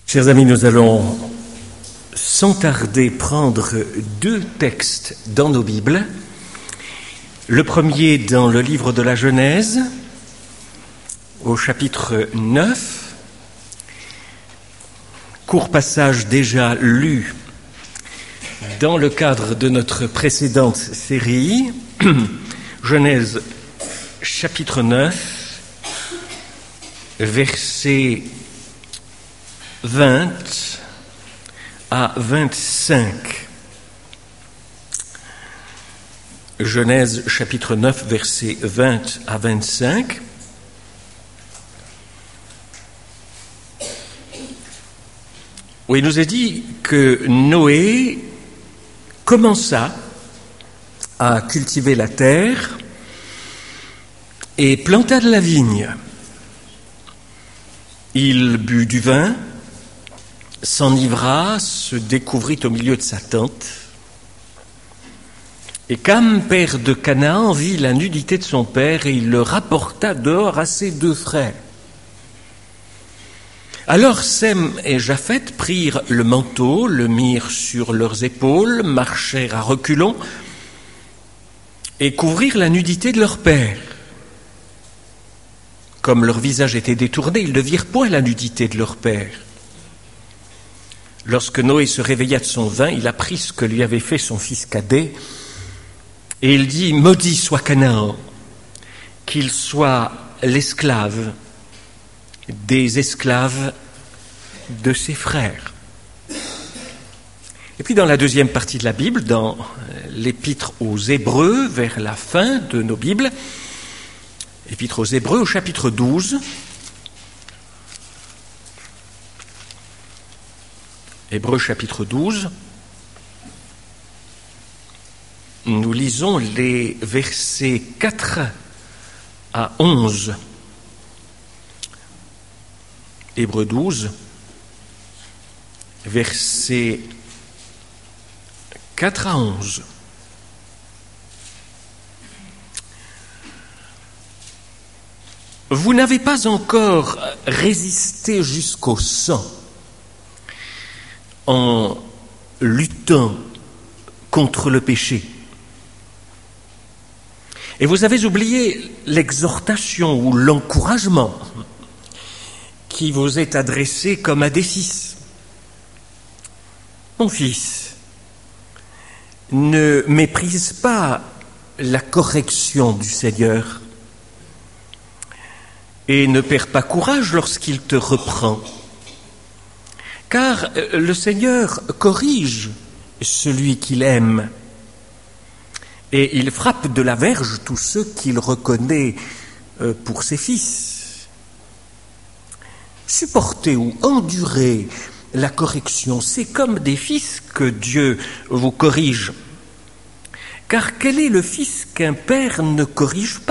Chers amis, nous allons sans tarder prendre deux textes dans nos Bibles. Le premier dans le livre de la Genèse, au chapitre 9, court passage déjà lu dans le cadre de notre précédente série, Genèse chapitre 9, versets 20 à 25. Genèse chapitre 9, versets 20 à 25. Où il nous est dit que Noé commença à cultiver la terre et planta de la vigne. Il but du vin, s'enivra, se découvrit au milieu de sa tente. Et Cam, père de Canaan, vit la nudité de son père et il le rapporta dehors à ses deux frères. Alors Sem et Japheth prirent le manteau, le mirent sur leurs épaules, marchèrent à reculons et couvrirent la nudité de leur père. Comme leur visage était détourné, ils ne virent point la nudité de leur père. Lorsque Noé se réveilla de son vin, il apprit ce que lui avait fait son fils cadet, et il dit « Maudit soit Canaan, qu'il soit l'esclave des esclaves de ses frères. » Et puis dans la deuxième partie de la Bible, dans l'épître aux Hébreux, vers la fin de nos Bibles, épître aux Hébreux au chapitre 12, Hébreux chapitre 12, nous lisons les versets 4 à 11. Hébreux 12, versets 4 à 11. Vous n'avez pas encore résisté jusqu'au sang en luttant contre le péché. Et vous avez oublié l'exhortation ou l'encouragement qui vous est adressé comme à des fils. Mon fils, ne méprise pas la correction du Seigneur et ne perds pas courage lorsqu'il te reprend. Car le Seigneur corrige celui qu'il aime et il frappe de la verge tous ceux qu'il reconnaît pour ses fils. Supporter ou endurer la correction, c'est comme des fils que Dieu vous corrige. Car quel est le fils qu'un père ne corrige pas ?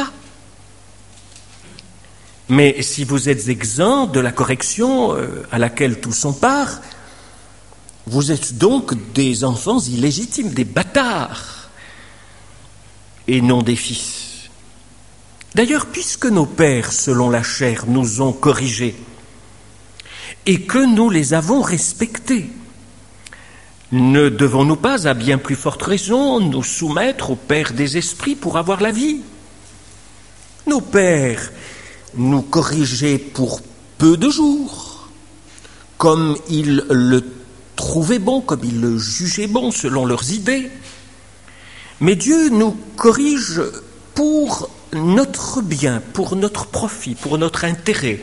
Mais si vous êtes exempt de la correction à laquelle tous ont part, vous êtes donc des enfants illégitimes, des bâtards, et non des fils. D'ailleurs, puisque nos pères, selon la chair, nous ont corrigés, et que nous les avons respectés, ne devons-nous pas, à bien plus forte raison, nous soumettre au Père des esprits pour avoir la vie ? Nos pères nous corrigeaient pour peu de jours, comme ils le trouvaient bon, comme ils le jugeaient bon, selon leurs idées. Mais Dieu nous corrige pour notre bien, pour notre profit, pour notre intérêt,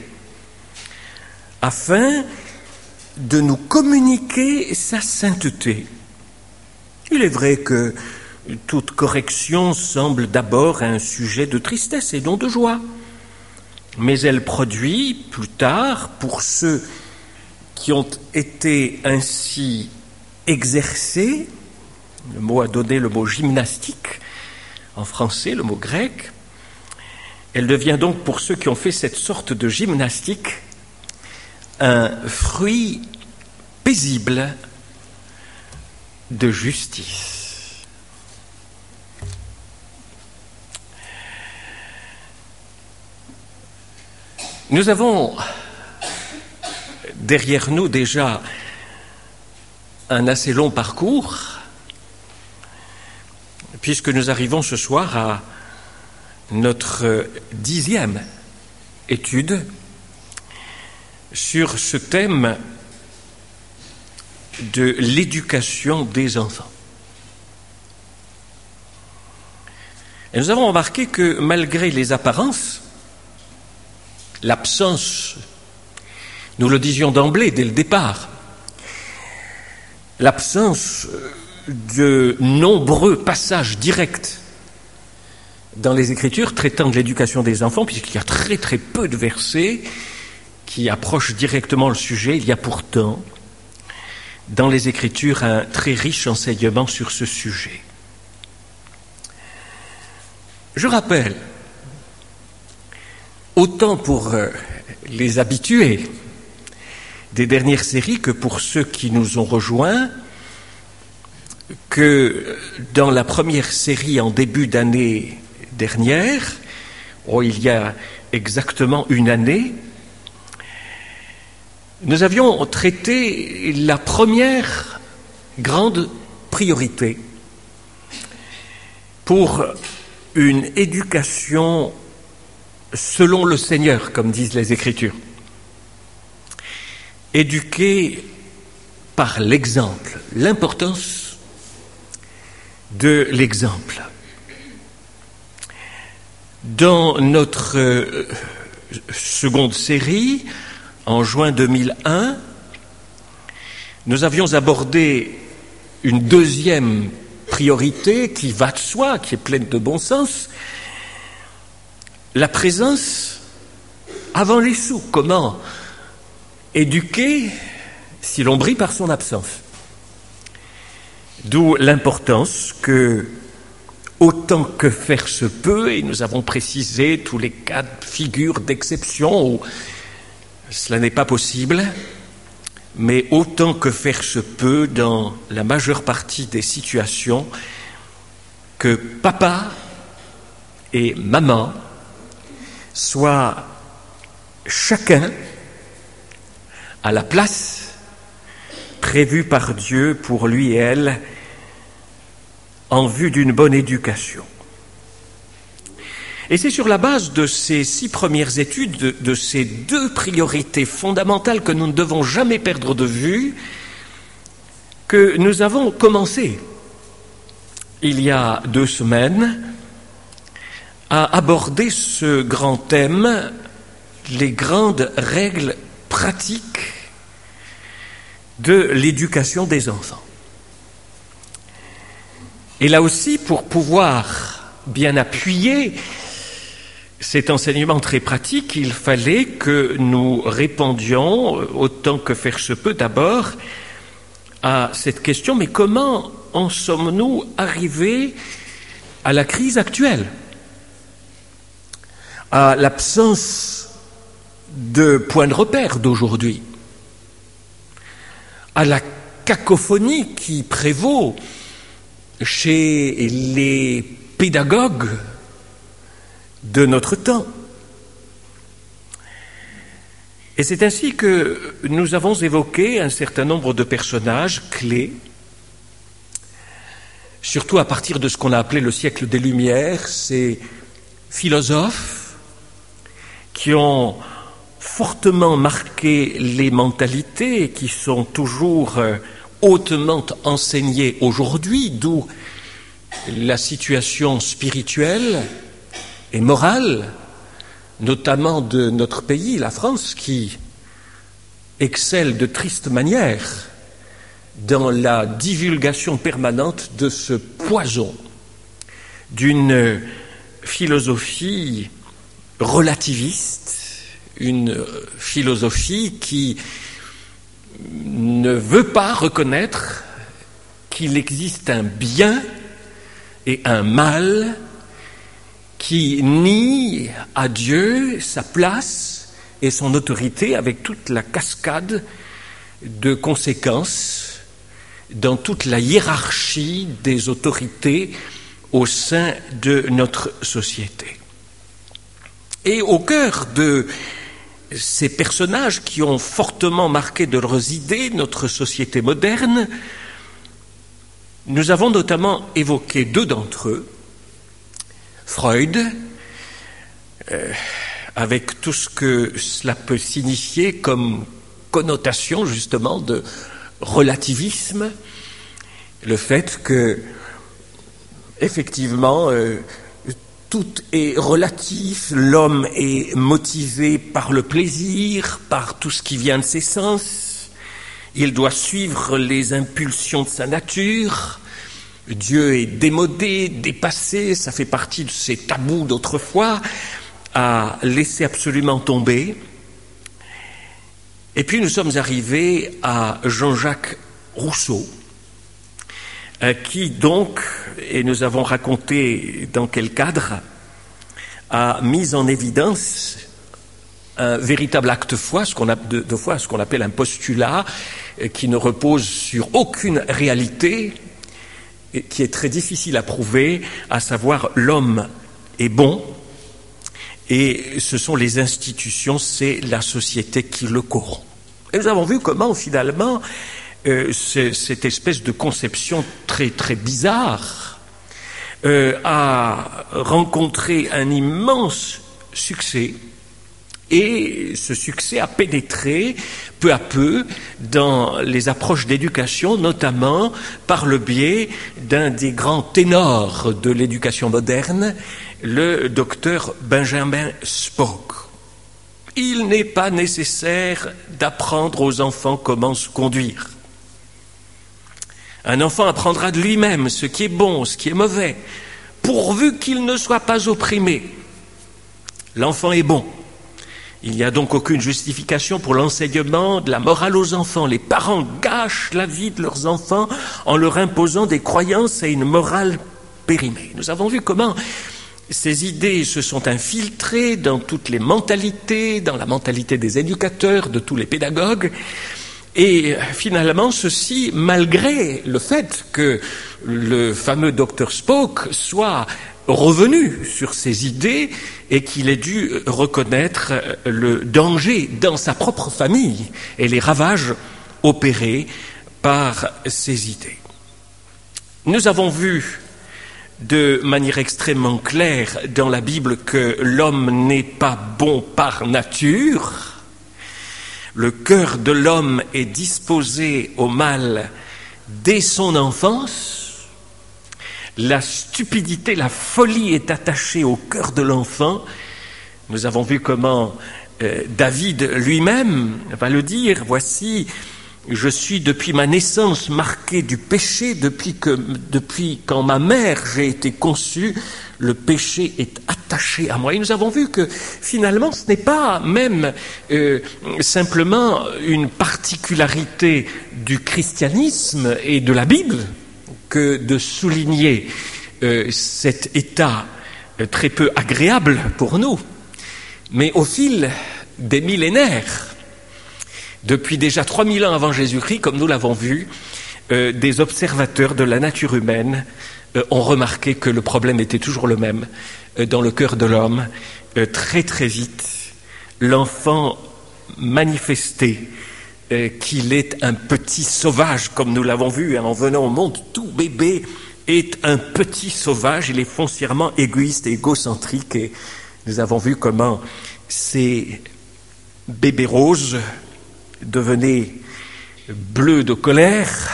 afin de nous communiquer sa sainteté. Il est vrai que toute correction semble d'abord un sujet de tristesse et non de joie, mais elle produit plus tard, pour ceux qui ont été ainsi exercés, le mot a donné le mot gymnastique en français, le mot grec, elle devient donc pour ceux qui ont fait cette sorte de gymnastique un fruit paisible de justice. Nous avons derrière nous déjà un assez long parcours, puisque nous arrivons ce soir à notre 10e étude sur ce thème de l'éducation des enfants. Et nous avons remarqué que malgré les apparences, l'absence, nous le disions d'emblée, dès le départ, l'absence de nombreux passages directs dans les Écritures traitant de l'éducation des enfants, puisqu'il y a très très peu de versets qui approchent directement le sujet, il y a pourtant dans les Écritures un très riche enseignement sur ce sujet. Je rappelle, autant pour les habitués des dernières séries que pour ceux qui nous ont rejoints, que dans la première série en début d'année dernière, il y a exactement une année, nous avions traité la première grande priorité pour une éducation selon le Seigneur, comme disent les Écritures. Éduquer par l'exemple, l'importance de l'exemple. Dans notre seconde série, en juin 2001, nous avions abordé une deuxième priorité qui va de soi, qui est pleine de bon sens, la présence avant les sous. Comment éduquer si l'on brille par son absence? D'où l'importance que, autant que faire se peut, et nous avons précisé tous les cas de figure d'exception où cela n'est pas possible, mais autant que faire se peut, dans la majeure partie des situations, que papa et maman soient chacun à la place prévue par Dieu pour lui et elle en vue d'une bonne éducation. Et c'est sur la base de ces 6 premières études, de ces 2 priorités fondamentales que nous ne devons jamais perdre de vue, que nous avons commencé, il y a 2 semaines, à aborder ce grand thème, les grandes règles pratiques de l'éducation des enfants. Et là aussi, pour pouvoir bien appuyer cet enseignement très pratique, il fallait que nous répondions, autant que faire se peut d'abord, à cette question, mais comment en sommes-nous arrivés à la crise actuelle, à l'absence de point de repère d'aujourd'hui, à la cacophonie qui prévaut chez les pédagogues de notre temps. Et c'est ainsi que nous avons évoqué un certain nombre de personnages clés, surtout à partir de ce qu'on a appelé le siècle des Lumières, ces philosophes qui ont fortement marqué les mentalités et qui sont toujours hautement enseignés aujourd'hui, d'où la situation spirituelle et morale, notamment de notre pays, la France, qui excelle de triste manière dans la divulgation permanente de ce poison d'une philosophie relativiste, une philosophie qui ne veut pas reconnaître qu'il existe un bien et un mal, qui nie à Dieu sa place et son autorité avec toute la cascade de conséquences dans toute la hiérarchie des autorités au sein de notre société. Et au cœur de ces personnages qui ont fortement marqué de leurs idées notre société moderne. Nous avons notamment évoqué deux d'entre eux. Freud, avec tout ce que cela peut signifier comme connotation justement de relativisme, le fait que effectivement tout est relatif, l'homme est motivé par le plaisir, par tout ce qui vient de ses sens, il doit suivre les impulsions de sa nature, Dieu est démodé, dépassé, ça fait partie de ces tabous d'autrefois, à laisser absolument tomber. Et puis nous sommes arrivés à Jean-Jacques Rousseau, qui donc, et nous avons raconté dans quel cadre, a mis en évidence un véritable acte de foi, ce qu'on appelle un postulat, qui ne repose sur aucune réalité, et qui est très difficile à prouver, à savoir l'homme est bon, et ce sont les institutions, c'est la société qui le corrompt. Et nous avons vu comment finalement cette espèce de conception très très bizarre a rencontré un immense succès, et ce succès a pénétré peu à peu dans les approches d'éducation, notamment par le biais d'un des grands ténors de l'éducation moderne, le docteur Benjamin Spock. Il n'est pas nécessaire d'apprendre aux enfants comment se conduire. Un enfant apprendra de lui-même ce qui est bon, ce qui est mauvais, pourvu qu'il ne soit pas opprimé. L'enfant est bon. Il n'y a donc aucune justification pour l'enseignement de la morale aux enfants. Les parents gâchent la vie de leurs enfants en leur imposant des croyances et une morale périmée. Nous avons vu comment ces idées se sont infiltrées dans toutes les mentalités, dans la mentalité des éducateurs, de tous les pédagogues, et finalement ceci malgré le fait que le fameux docteur Spock soit revenu sur ces idées et qu'il ait dû reconnaître le danger dans sa propre famille et les ravages opérés par ces idées. Nous avons vu de manière extrêmement claire dans la Bible que l'homme n'est pas bon par nature. Le cœur de l'homme est disposé au mal dès son enfance. La stupidité, la folie est attachée au cœur de l'enfant. Nous avons vu comment David lui-même va le dire. Voici, je suis depuis ma naissance marqué du péché, depuis quand ma mère j'ai été conçu, le péché est attaché à moi. Et nous avons vu que finalement ce n'est pas même simplement une particularité du christianisme et de la Bible que de souligner cet état très peu agréable pour nous, mais au fil des millénaires, depuis déjà 3000 ans avant Jésus-Christ, comme nous l'avons vu, des observateurs de la nature humaine ont remarqué que le problème était toujours le même dans le cœur de l'homme. Très très vite, l'enfant manifestait qu'il est un petit sauvage, comme nous l'avons vu en venant au monde. Tout bébé est un petit sauvage, il est foncièrement égoïste et égocentrique, et nous avons vu comment ces bébés roses devenaient bleus de colère,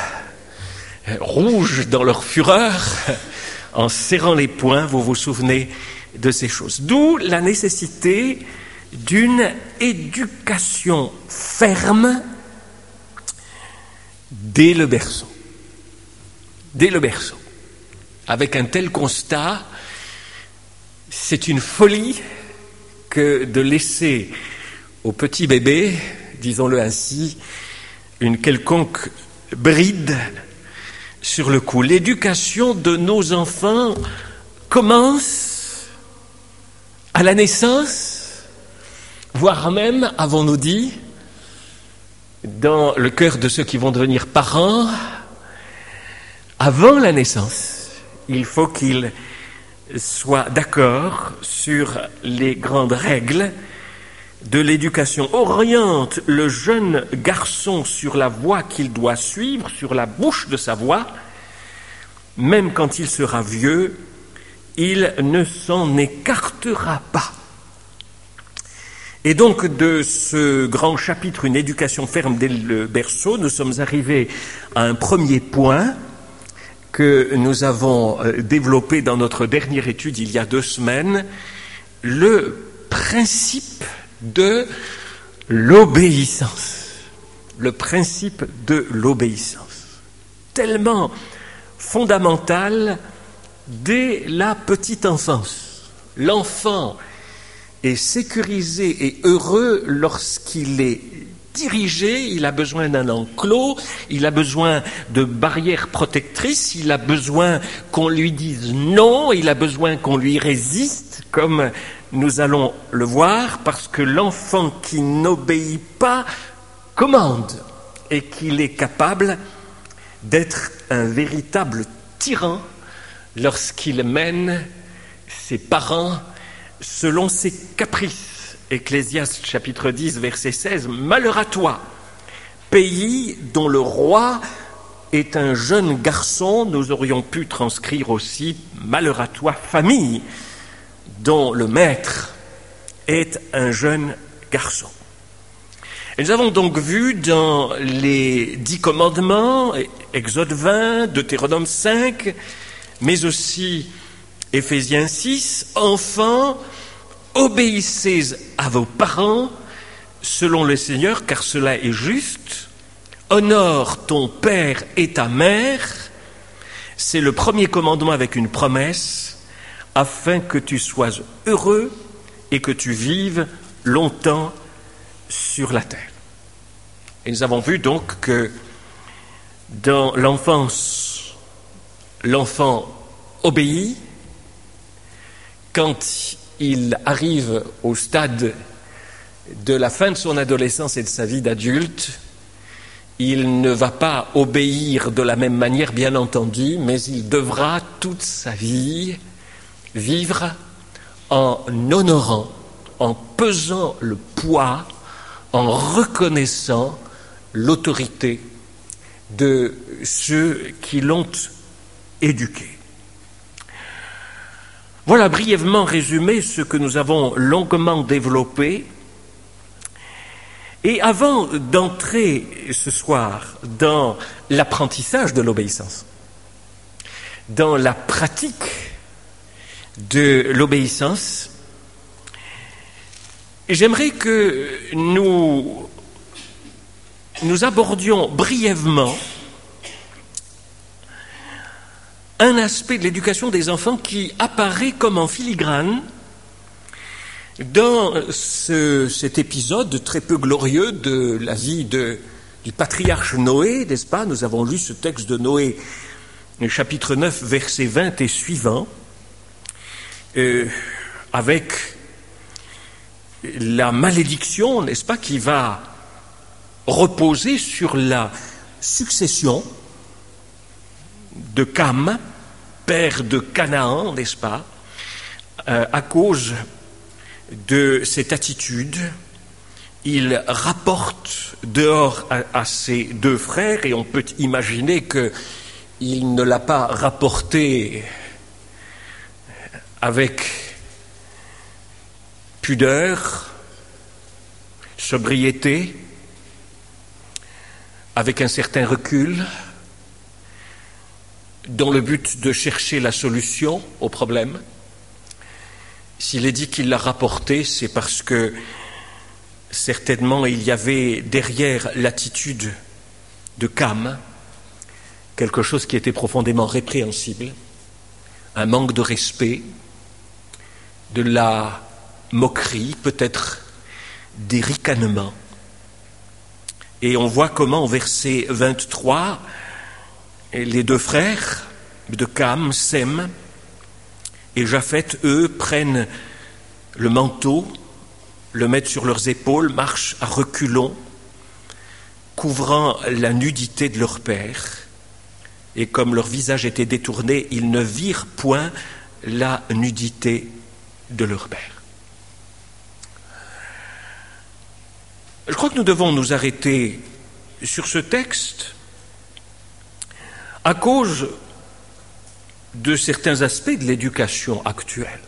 rouges dans leur fureur, en serrant les poings. Vous vous souvenez de ces choses. D'où la nécessité d'une éducation ferme dès le berceau. Dès le berceau. Avec un tel constat, c'est une folie que de laisser au petit bébé, disons-le ainsi, une quelconque bride sur le coup. L'éducation de nos enfants commence à la naissance, voire même, avons-nous dit, dans le cœur de ceux qui vont devenir parents, avant la naissance. Il faut qu'ils soient d'accord sur les grandes règles de l'éducation oriente le jeune garçon sur la voie qu'il doit suivre, sur la bouche de sa voie, même quand il sera vieux, il ne s'en écartera pas. Et donc de ce grand chapitre, une éducation ferme dès le berceau, nous sommes arrivés à un premier point que nous avons développé dans notre dernière étude il y a 2 semaines, le principe de l'obéissance. Le principe de l'obéissance. Tellement fondamental dès la petite enfance. L'enfant est sécurisé et heureux lorsqu'il est dirigé, il a besoin d'un enclos, il a besoin de barrières protectrices, il a besoin qu'on lui dise non, il a besoin qu'on lui résiste, comme nous allons le voir, parce que l'enfant qui n'obéit pas commande et qu'il est capable d'être un véritable tyran lorsqu'il mène ses parents selon ses caprices. Ecclésiaste chapitre 10 verset 16, « Malheur à toi, pays dont le roi est un jeune garçon », nous aurions pu transcrire aussi « Malheur à toi, famille dont le maître est un jeune garçon ». Et nous avons donc vu dans les 10 commandements, Exode 20, Deutéronome 5, mais aussi Éphésiens 6, « Enfants, obéissez à vos parents selon le Seigneur, car cela est juste. Honore ton père et ta mère. » C'est le premier commandement avec une promesse, afin que tu sois heureux et que tu vives longtemps sur la terre. Et nous avons vu donc que dans l'enfance, l'enfant obéit. Quand il arrive au stade de la fin de son adolescence et de sa vie d'adulte, il ne va pas obéir de la même manière, bien entendu, mais il devra toute sa vie vivre en honorant, en pesant le poids, en reconnaissant l'autorité de ceux qui l'ont éduqué. Voilà brièvement résumé ce que nous avons longuement développé. Et avant d'entrer ce soir dans l'apprentissage de l'obéissance, dans la pratique de l'obéissance, j'aimerais que nous abordions brièvement un aspect de l'éducation des enfants qui apparaît comme en filigrane dans cet épisode très peu glorieux de la vie du patriarche Noé, n'est-ce pas? Nous avons lu ce texte de Noé, chapitre 9, versets 20 et suivants, avec la malédiction, n'est-ce pas, qui va reposer sur la succession de Cam, père de Canaan, n'est-ce pas, à cause de cette attitude. Il rapporte dehors à ses 2 frères, et on peut imaginer qu'il ne l'a pas rapporté avec pudeur, sobriété, avec un certain recul, dans le but de chercher la solution au problème. S'il est dit qu'il l'a rapporté, c'est parce que certainement il y avait derrière l'attitude de Cam quelque chose qui était profondément répréhensible, un manque de respect, de la moquerie, peut-être des ricanements. Et on voit comment au verset 23, les 2 frères de Cam, Sem et Japheth, eux, prennent le manteau, le mettent sur leurs épaules, marchent à reculons, couvrant la nudité de leur père. Et comme leur visage était détourné, ils ne virent point la nudité de leur père. Je crois que nous devons nous arrêter sur ce texte à cause de certains aspects de l'éducation actuelle.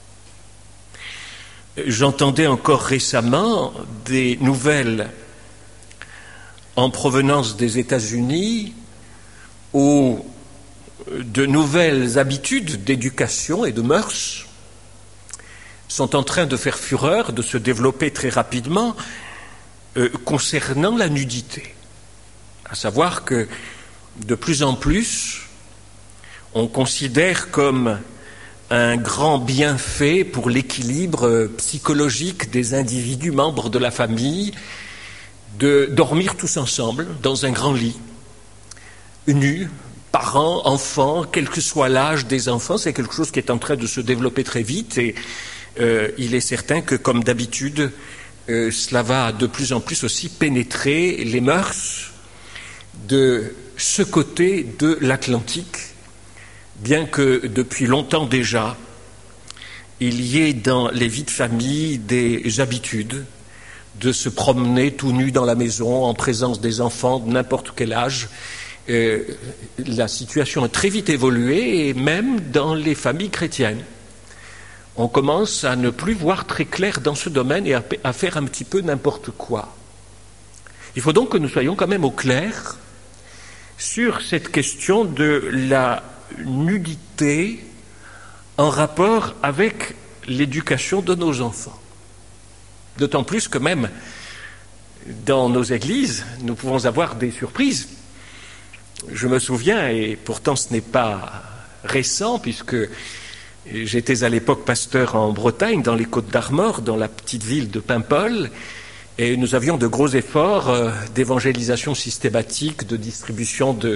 J'entendais encore récemment des nouvelles en provenance des États-Unis où de nouvelles habitudes d'éducation et de mœurs sont en train de faire fureur, de se développer très rapidement concernant la nudité. À savoir que de plus en plus, on considère comme un grand bienfait pour l'équilibre psychologique des individus membres de la famille de dormir tous ensemble dans un grand lit, nus, parents, enfants, quel que soit l'âge des enfants. C'est quelque chose qui est en train de se développer très vite et il est certain que, comme d'habitude, cela va de plus en plus aussi pénétrer les mœurs de ce côté de l'Atlantique, bien que depuis longtemps déjà, il y ait dans les vies de famille des habitudes de se promener tout nu dans la maison en présence des enfants de n'importe quel âge. La situation a très vite évolué, et même dans les familles chrétiennes, on commence à ne plus voir très clair dans ce domaine et à faire un petit peu n'importe quoi. Il faut donc que nous soyons quand même au clair sur cette question de la nudité en rapport avec l'éducation de nos enfants. D'autant plus que même dans nos églises, nous pouvons avoir des surprises. Je me souviens, et pourtant ce n'est pas récent, puisque j'étais à l'époque pasteur en Bretagne, dans les Côtes-d'Armor, dans la petite ville de Paimpol, et nous avions de gros efforts d'évangélisation systématique, de distribution de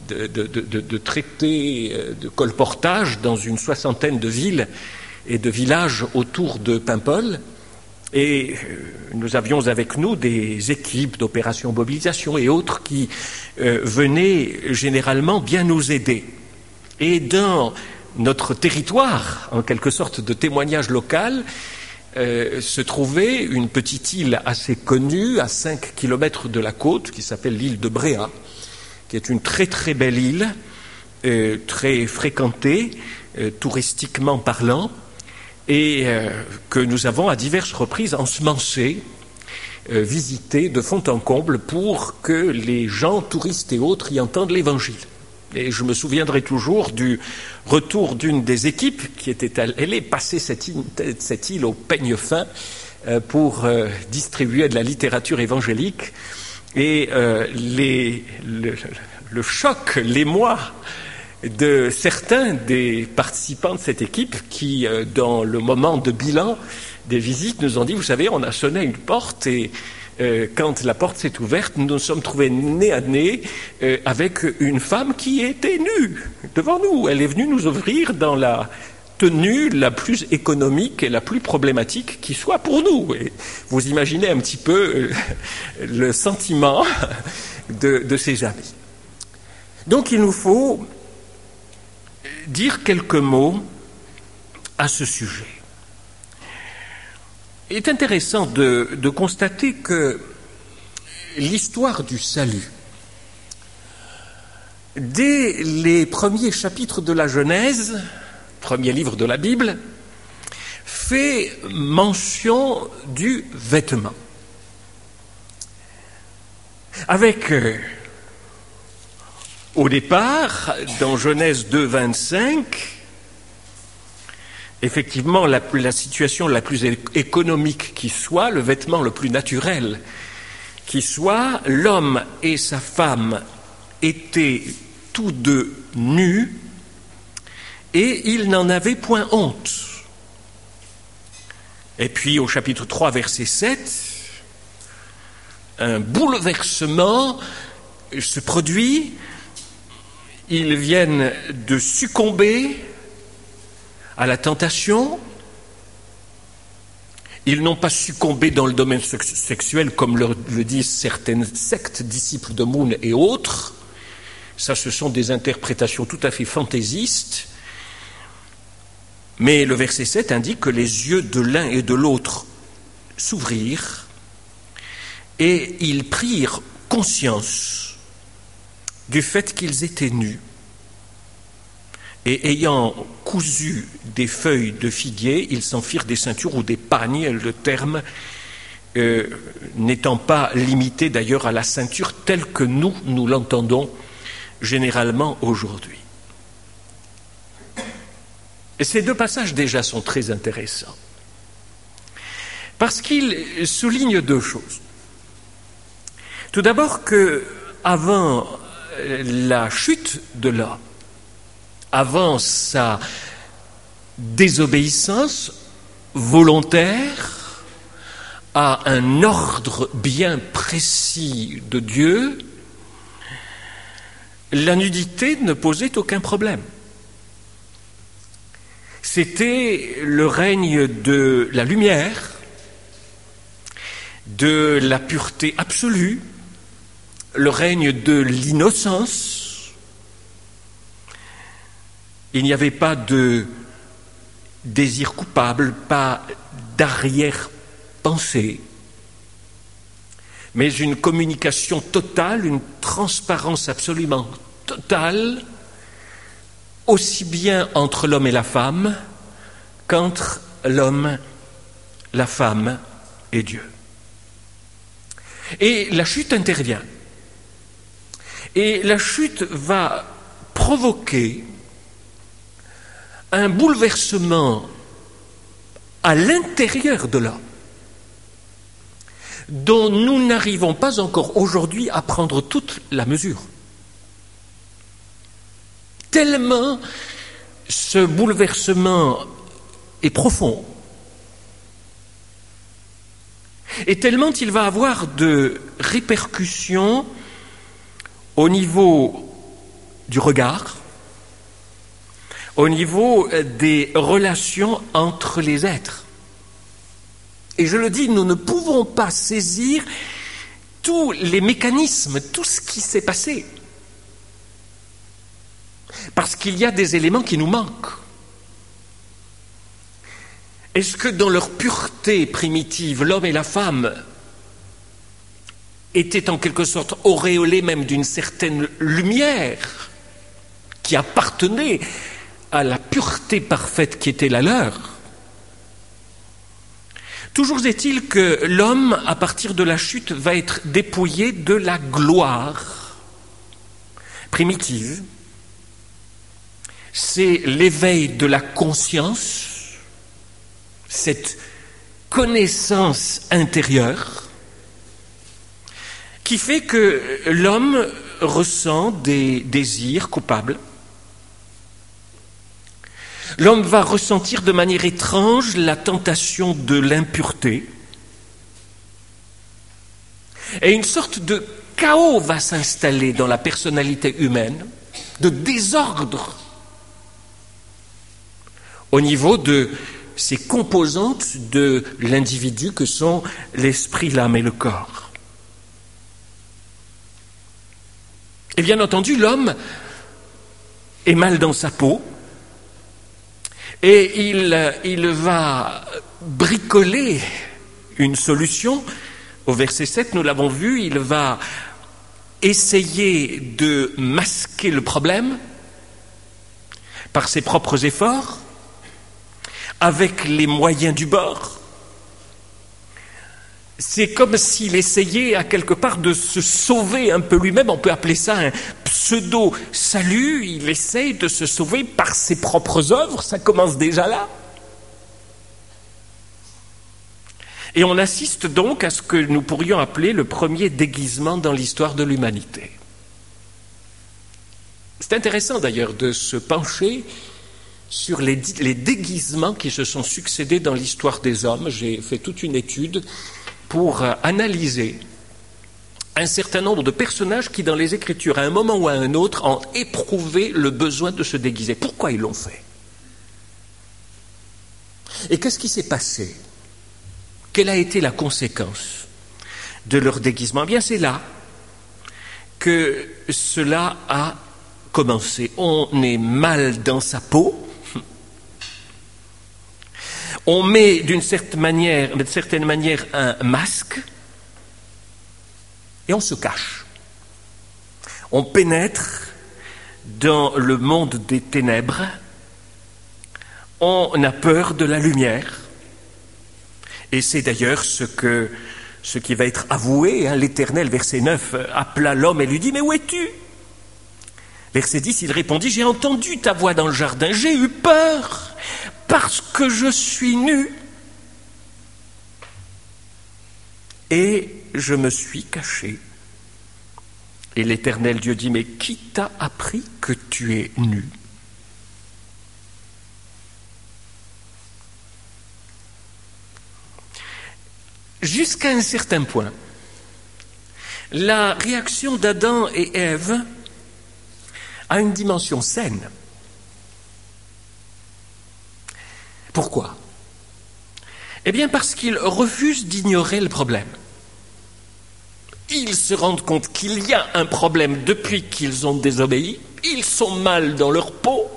traités, de colportage dans une 60aine de villes et de villages autour de Paimpol. Et nous avions avec nous des équipes d'opération mobilisation et autres qui venaient généralement bien nous aider. Et dans notre territoire, en quelque sorte de témoignage local, se trouvait une petite île assez connue, à 5 kilomètres de la côte, qui s'appelle l'île de Bréa, qui est une très très belle île, très fréquentée, touristiquement parlant, et que nous avons à diverses reprises ensemencé, visité de fond en comble pour que les gens, touristes et autres, y entendent l'Évangile. Et je me souviendrai toujours du retour d'une des équipes qui était allée passer cette île au peigne fin pour distribuer de la littérature évangélique. Et le choc, l'émoi de certains des participants de cette équipe qui, dans le moment de bilan des visites, nous ont dit, vous savez, on a sonné à une porte et quand la porte s'est ouverte, nous nous sommes trouvés nez à nez avec une femme qui était nue devant nous. Elle est venue nous ouvrir dans la tenue la plus économique et la plus problématique qui soit pour nous. Et vous imaginez un petit peu le sentiment de ces amis. Donc il nous faut dire quelques mots à ce sujet. Il est intéressant de constater que l'histoire du salut, dès les premiers chapitres de la Genèse, premier livre de la Bible, fait mention du vêtement. Avec, au départ, dans Genèse 2, 25, effectivement, la situation la plus économique qui soit, le vêtement le plus naturel qui soit, l'homme et sa femme étaient tous deux nus et ils n'en avaient point honte. Et puis au chapitre 3, verset 7, un bouleversement se produit, ils viennent de succomber à la tentation. Ils n'ont pas succombé dans le domaine sexuel comme le disent certaines sectes, disciples de Moon et autres. Ça, ce sont des interprétations tout à fait fantaisistes. Mais le verset 7 indique que les yeux de l'un et de l'autre s'ouvrirent et ils prirent conscience du fait qu'ils étaient nus. Et ayant cousu des feuilles de figuier, ils s'en firent des ceintures ou des pagnes, le terme n'étant pas limité d'ailleurs à la ceinture telle que nous l'entendons généralement aujourd'hui. Et ces deux passages déjà sont très intéressants, parce qu'ils soulignent deux choses. Tout d'abord que, avant la chute de l'homme, avant sa désobéissance volontaire à un ordre bien précis de Dieu, la nudité ne posait aucun problème. C'était le règne de la lumière, de la pureté absolue, le règne de l'innocence. Il n'y avait pas de désir coupable, pas d'arrière-pensée, mais une communication totale, une transparence absolument totale, aussi bien entre l'homme et la femme qu'entre l'homme, la femme et Dieu. Et la chute intervient. Et la chute va provoquer un bouleversement à l'intérieur de l'homme dont nous n'arrivons pas encore aujourd'hui à prendre toute la mesure. Tellement ce bouleversement est profond et tellement il va avoir de répercussions au niveau du regard, au niveau des relations entre les êtres. Et je le dis, nous ne pouvons pas saisir tous les mécanismes, tout ce qui s'est passé. Parce qu'il y a des éléments qui nous manquent. Est-ce que dans leur pureté primitive, l'homme et la femme étaient en quelque sorte auréolés même d'une certaine lumière qui appartenait à la pureté parfaite qui était la leur? Toujours est-il que l'homme, à partir de la chute, va être dépouillé de la gloire primitive. C'est l'éveil de la conscience, cette connaissance intérieure, qui fait que l'homme ressent des désirs coupables. L'homme va ressentir de manière étrange la tentation de l'impureté. Et une sorte de chaos va s'installer dans la personnalité humaine, de désordre au niveau de ces composantes de l'individu que sont l'esprit, l'âme et le corps. Et bien entendu, l'homme est mal dans sa peau, et il va bricoler une solution. Au verset 7, nous l'avons vu, il va essayer de masquer le problème par ses propres efforts, avec les moyens du bord. C'est comme s'il essayait à quelque part de se sauver un peu lui-même, on peut appeler ça un pseudo-salut, il essaye de se sauver par ses propres œuvres, ça commence déjà là. Et on assiste donc à ce que nous pourrions appeler le premier déguisement dans l'histoire de l'humanité. C'est intéressant d'ailleurs de se pencher sur les déguisements qui se sont succédés dans l'histoire des hommes. J'ai fait toute une étude pour analyser un certain nombre de personnages qui, dans les Écritures, à un moment ou à un autre, ont éprouvé le besoin de se déguiser. Pourquoi ils l'ont fait? Et qu'est-ce qui s'est passé? Quelle a été la conséquence de leur déguisement? Eh bien, c'est là que cela a commencé. On est mal dans sa peau. On met d'une certaine manière un masque. et on se cache. On pénètre dans le monde des ténèbres, on a peur de la lumière, et c'est d'ailleurs ce qui va être avoué, l'Éternel, verset 9, appela l'homme et lui dit « Mais où es-tu » Verset 10, il répondit « J'ai entendu ta voix dans le jardin, j'ai eu peur parce que je suis nu et je me suis caché. » Et l'Éternel Dieu dit « Mais qui t'a appris que tu es nu ?» Jusqu'à un certain point, la réaction d'Adam et Ève a une dimension saine. Pourquoi ? Eh bien parce qu'ils refusent d'ignorer le problème. Ils se rendent compte qu'il y a un problème depuis qu'ils ont désobéi, ils sont mal dans leur peau,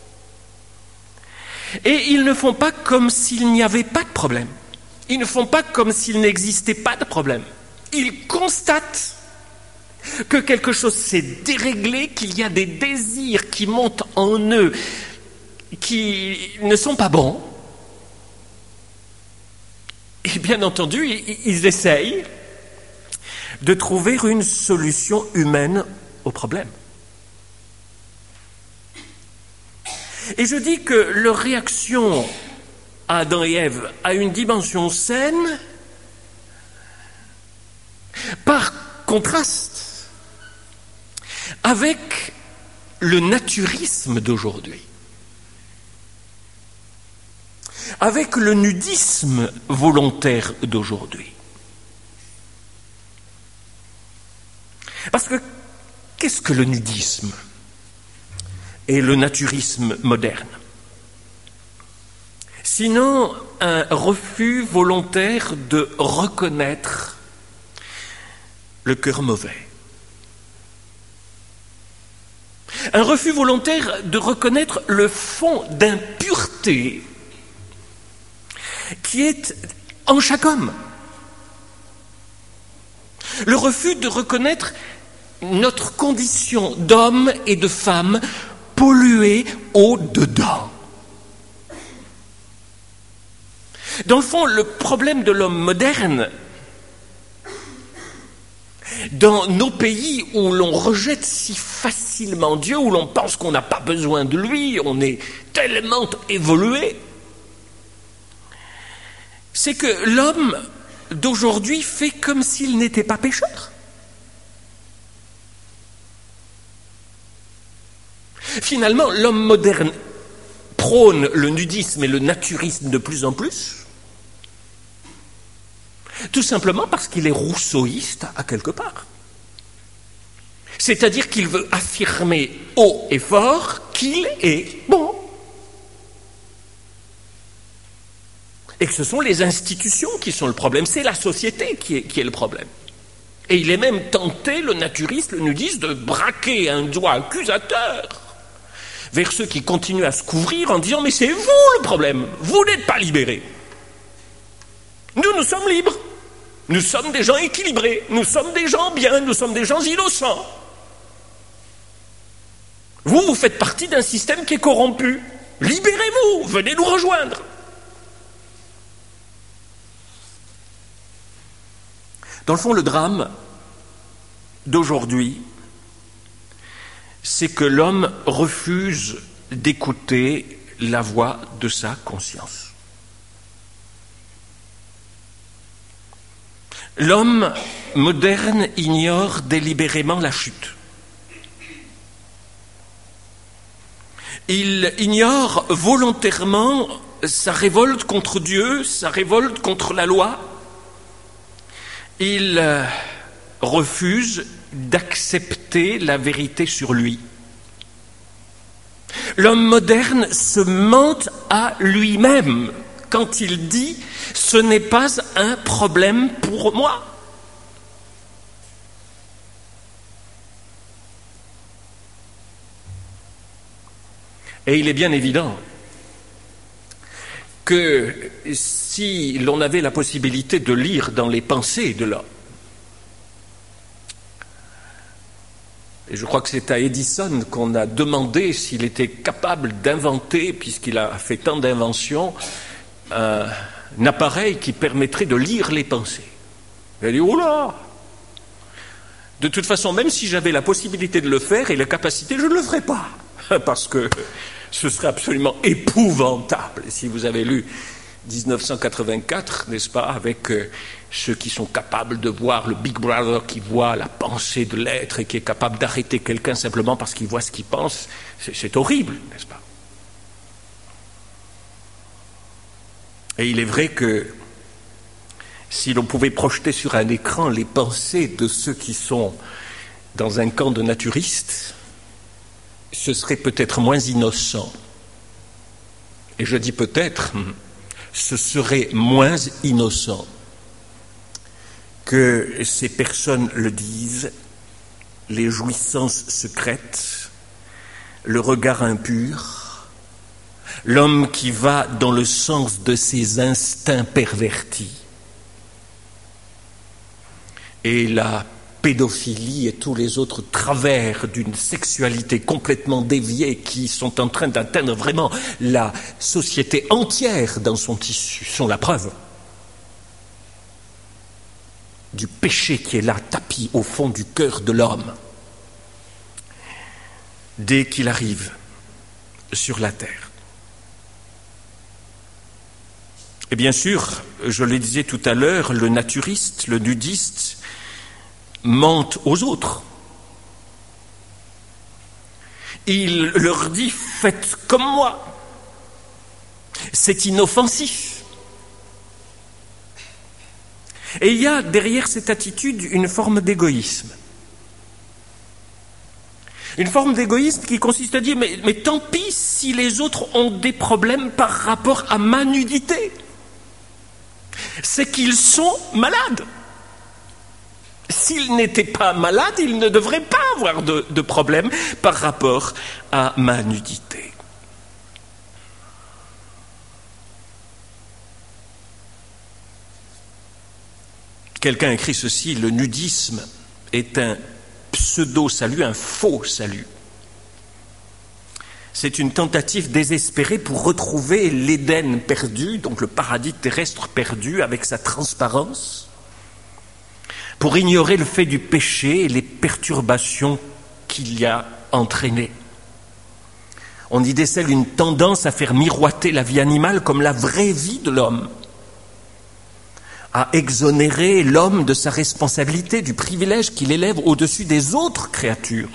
et ils ne font pas comme s'il n'y avait pas de problème. Ils ne font pas comme s'il n'existait pas de problème. Ils constatent que quelque chose s'est déréglé, qu'il y a des désirs qui montent en eux, qui ne sont pas bons. Et bien entendu, ils essayent de trouver une solution humaine au problème. Et je dis que leur réaction à Adam et Ève a une dimension saine par contraste avec le naturisme d'aujourd'hui, avec le nudisme volontaire d'aujourd'hui. Parce que qu'est-ce que le nudisme et le naturisme moderne ? Sinon, un refus volontaire de reconnaître le cœur mauvais. Un refus volontaire de reconnaître le fond d'impureté qui est en chaque homme. Le refus de reconnaître notre condition d'homme et de femme polluée au-dedans. Dans le fond, le problème de l'homme moderne, dans nos pays où l'on rejette si facilement Dieu, où l'on pense qu'on n'a pas besoin de lui, on est tellement évolué, c'est que l'homme d'aujourd'hui fait comme s'il n'était pas pécheur. Finalement, l'homme moderne prône le nudisme et le naturisme de plus en plus, tout simplement parce qu'il est rousseauiste à quelque part. C'est-à-dire qu'il veut affirmer haut et fort qu'il est bon. Et que ce sont les institutions qui sont le problème, c'est la société qui est le problème. Et il est même tenté, le naturiste, le nudiste, de braquer un doigt accusateur vers ceux qui continuent à se couvrir en disant « Mais c'est vous le problème, vous n'êtes pas libérés. Nous sommes libres. Nous sommes des gens équilibrés, nous sommes des gens bien, nous sommes des gens innocents. Vous faites partie d'un système qui est corrompu. Libérez-vous, venez nous rejoindre. » Dans le fond, le drame d'aujourd'hui, c'est que l'homme refuse d'écouter la voix de sa conscience. L'homme moderne ignore délibérément la chute. Il ignore volontairement sa révolte contre Dieu, sa révolte contre la loi. Il refuse d'accepter la vérité sur lui. L'homme moderne se ment à lui-même quand il dit « ce n'est pas un problème pour moi ». Et il est bien évident que si l'on avait la possibilité de lire dans les pensées de l'homme, Et je crois que c'est à Edison qu'on a demandé s'il était capable d'inventer, puisqu'il a fait tant d'inventions, un appareil qui permettrait de lire les pensées. Il a dit, oula! De toute façon, même si j'avais la possibilité de le faire et la capacité, je ne le ferais pas. Parce que ce serait absolument épouvantable. Et si vous avez lu 1984, n'est-ce pas, avec ceux qui sont capables de voir le Big Brother qui voit la pensée de l'être et qui est capable d'arrêter quelqu'un simplement parce qu'il voit ce qu'il pense, c'est horrible, n'est-ce pas? Et il est vrai que si l'on pouvait projeter sur un écran les pensées de ceux qui sont dans un camp de naturistes, ce serait peut-être moins innocent. Et je dis peut-être, ce serait moins innocent que ces personnes le disent, les jouissances secrètes, le regard impur, l'homme qui va dans le sens de ses instincts pervertis, et la pédophilie et tous les autres travers d'une sexualité complètement déviée qui sont en train d'atteindre vraiment la société entière dans son tissu sont la preuve du péché qui est là, tapis au fond du cœur de l'homme dès qu'il arrive sur la terre. Et bien sûr, je le disais tout à l'heure, le naturiste, le nudiste mentent aux autres. Il leur dit, faites comme moi. C'est inoffensif. Et il y a derrière cette attitude une forme d'égoïsme. Une forme d'égoïsme qui consiste à dire, mais tant pis si les autres ont des problèmes par rapport à ma nudité. C'est qu'ils sont malades. S'ils n'étaient pas malades, ils ne devraient pas avoir de problème par rapport à ma nudité. Quelqu'un écrit ceci, le nudisme est un pseudo-salut, un faux salut. C'est une tentative désespérée pour retrouver l'Éden perdu, donc le paradis terrestre perdu avec sa transparence, pour ignorer le fait du péché et les perturbations qu'il y a entraînées. On y décèle une tendance à faire miroiter la vie animale comme la vraie vie de l'homme, à exonérer l'homme de sa responsabilité, du privilège qu'il élève au-dessus des autres créatures.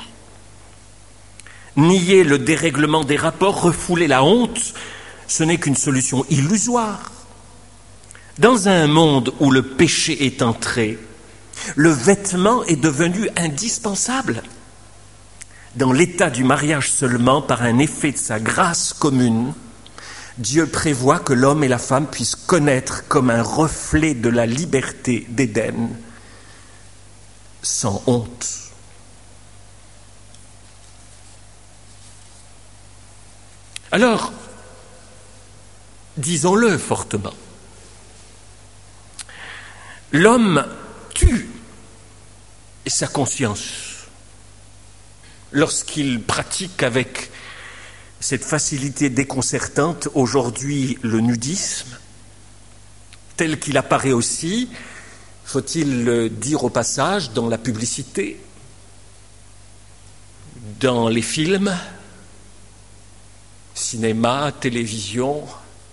Nier le dérèglement des rapports, refouler la honte, ce n'est qu'une solution illusoire. Dans un monde où le péché est entré, le vêtement est devenu indispensable. Dans l'état du mariage seulement, par un effet de sa grâce commune, Dieu prévoit que l'homme et la femme puissent connaître comme un reflet de la liberté d'Éden, sans honte. Alors, disons-le fortement, l'homme tue sa conscience lorsqu'il pratique avec cette facilité déconcertante aujourd'hui le nudisme, tel qu'il apparaît aussi, faut-il le dire au passage, dans la publicité, dans les films, cinéma, télévision,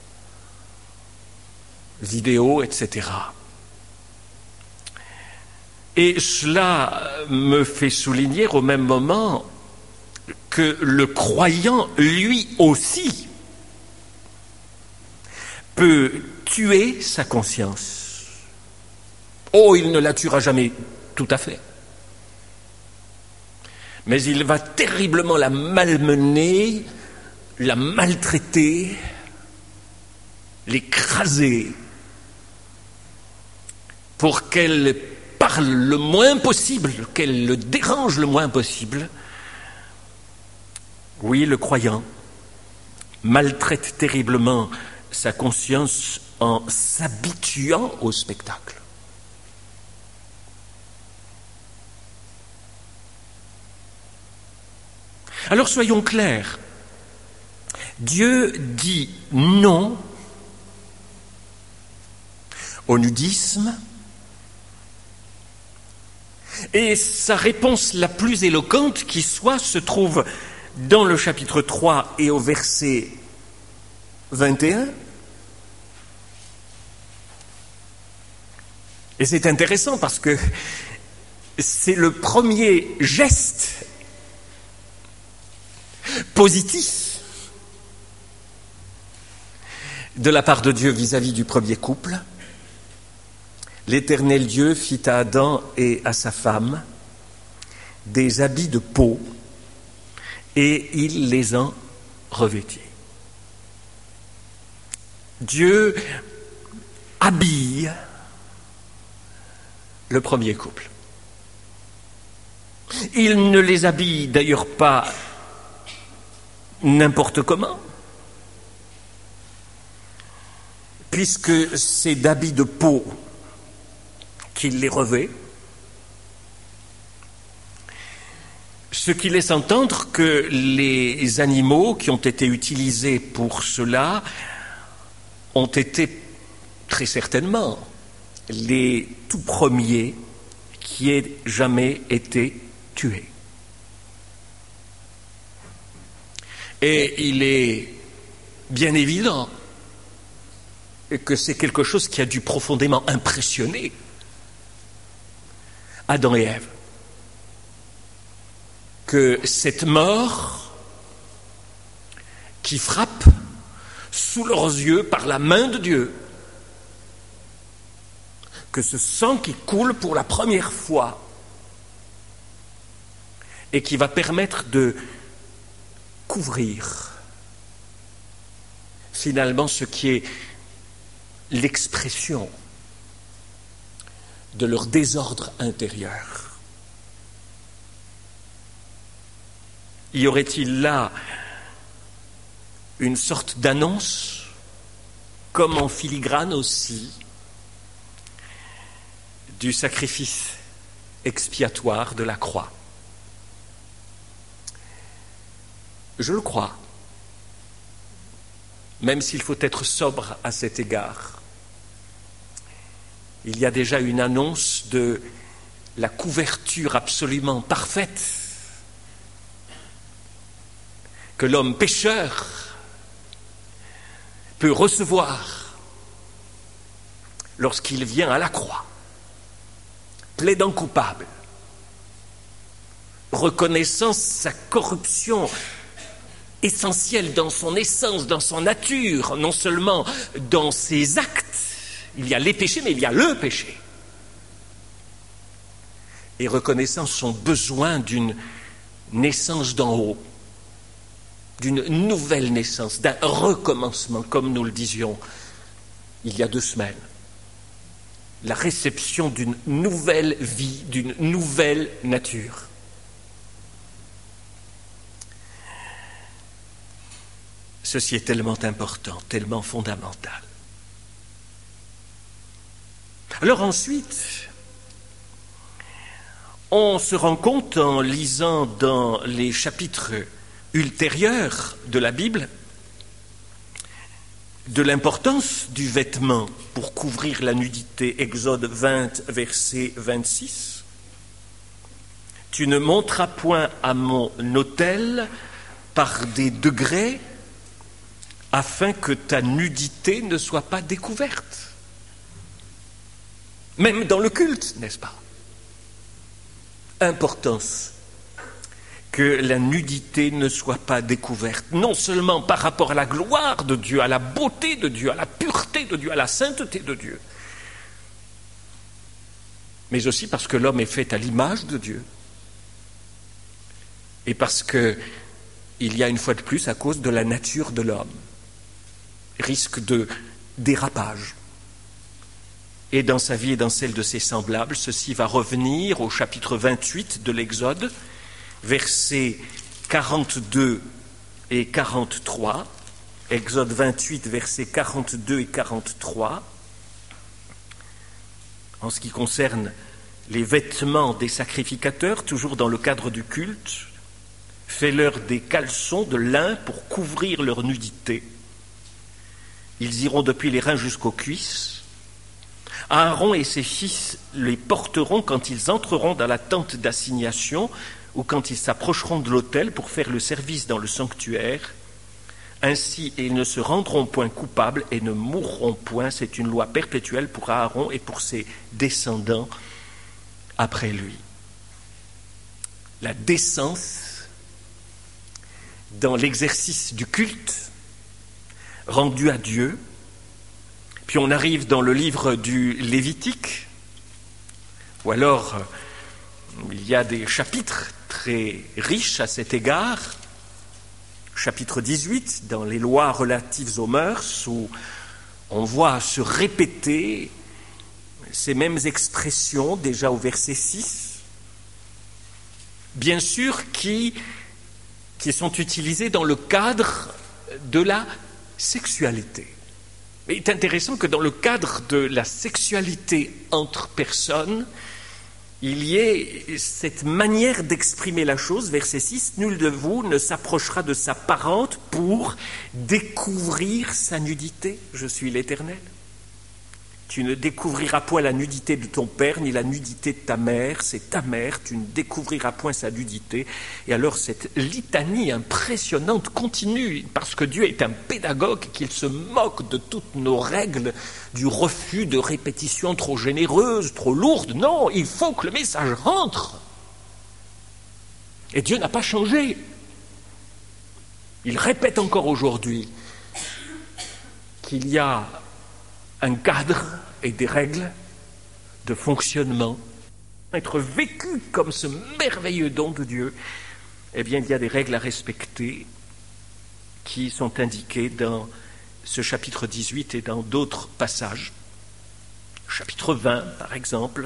vidéo, etc. Et cela me fait souligner au même moment que le croyant, lui aussi, peut tuer sa conscience. Oh, il ne la tuera jamais tout à fait. Mais il va terriblement la malmener, la maltraiter, l'écraser, pour qu'elle parle le moins possible, qu'elle le dérange le moins possible. Oui, le croyant maltraite terriblement sa conscience en s'habituant au spectacle. Alors soyons clairs, Dieu dit non au nudisme, et sa réponse la plus éloquente qui soit se trouve dans le chapitre 3 et au verset 21. Et c'est intéressant parce que c'est le premier geste positif de la part de Dieu vis-à-vis du premier couple. L'Éternel Dieu fit à Adam et à sa femme des habits de peau et il les en revêtit. Dieu habille le premier couple. Il ne les habille d'ailleurs pas n'importe comment, puisque c'est d'habits de peau qu'il les revêt, ce qui laisse entendre que les animaux qui ont été utilisés pour cela ont été très certainement les tout premiers qui aient jamais été tués. Et il est bien évident que c'est quelque chose qui a dû profondément impressionner Adam et Ève. Que cette mort qui frappe sous leurs yeux par la main de Dieu, que ce sang qui coule pour la première fois et qui va permettre de couvrir finalement ce qui est l'expression de leur désordre intérieur. Y aurait-il là une sorte d'annonce, comme en filigrane aussi, du sacrifice expiatoire de la croix? Je le crois, même s'il faut être sobre à cet égard. Il y a déjà une annonce de la couverture absolument parfaite que l'homme pécheur peut recevoir lorsqu'il vient à la croix, plaidant coupable, reconnaissant sa corruption essentielle dans son essence, dans son nature, non seulement dans ses actes. Il y a les péchés, mais il y a le péché. Et reconnaissant son besoin d'une naissance d'en haut, d'une nouvelle naissance, d'un recommencement, comme nous le disions il y a 2 semaines. La réception d'une nouvelle vie, d'une nouvelle nature. Ceci est tellement important, tellement fondamental. Alors ensuite, on se rend compte en lisant dans les chapitres ultérieurs de la Bible de l'importance du vêtement pour couvrir la nudité. Exode 20, verset 26. « Tu ne monteras point à mon autel par des degrés afin que ta nudité ne soit pas découverte. » Même dans le culte, n'est-ce pas? Importance que la nudité ne soit pas découverte, non seulement par rapport à la gloire de Dieu, à la beauté de Dieu, à la pureté de Dieu, à la sainteté de Dieu, mais aussi parce que l'homme est fait à l'image de Dieu et parce qu'il y a une fois de plus, à cause de la nature de l'homme, risque de dérapage. Et dans sa vie et dans celle de ses semblables, ceci va revenir au chapitre 28 de l'Exode, versets 42 et 43. Exode 28, versets 42 et 43. En ce qui concerne les vêtements des sacrificateurs, toujours dans le cadre du culte, Fais-leur des caleçons de lin pour couvrir leur nudité. Ils iront depuis les reins jusqu'aux cuisses. Aaron et ses fils les porteront quand ils entreront dans la tente d'assignation ou quand ils s'approcheront de l'autel pour faire le service dans le sanctuaire. Ainsi, ils ne se rendront point coupables et ne mourront point. C'est une loi perpétuelle pour Aaron et pour ses descendants après lui. La décence dans l'exercice du culte rendu à Dieu. Puis on arrive dans le livre du Lévitique, où alors il y a des chapitres très riches à cet égard. Chapitre 18, dans les lois relatives aux mœurs, où on voit se répéter ces mêmes expressions déjà au verset 6, bien sûr qui sont utilisées dans le cadre de la sexualité. Il est intéressant que dans le cadre de la sexualité entre personnes, il y ait cette manière d'exprimer la chose, verset 6, « Nul de vous ne s'approchera de sa parente pour découvrir sa nudité, je suis l'Éternel. » Tu ne découvriras point la nudité de ton père, ni la nudité de ta mère, c'est ta mère, tu ne découvriras point sa nudité. Et alors cette litanie impressionnante continue, parce que Dieu est un pédagogue, qu'il se moque de toutes nos règles, du refus de répétition trop généreuse, trop lourde. Non, il faut que le message rentre. Et Dieu n'a pas changé. Il répète encore aujourd'hui qu'il y a un cadre et des règles de fonctionnement, être vécu comme ce merveilleux don de Dieu, eh bien, il y a des règles à respecter qui sont indiquées dans ce chapitre 18 et dans d'autres passages. Chapitre 20, par exemple,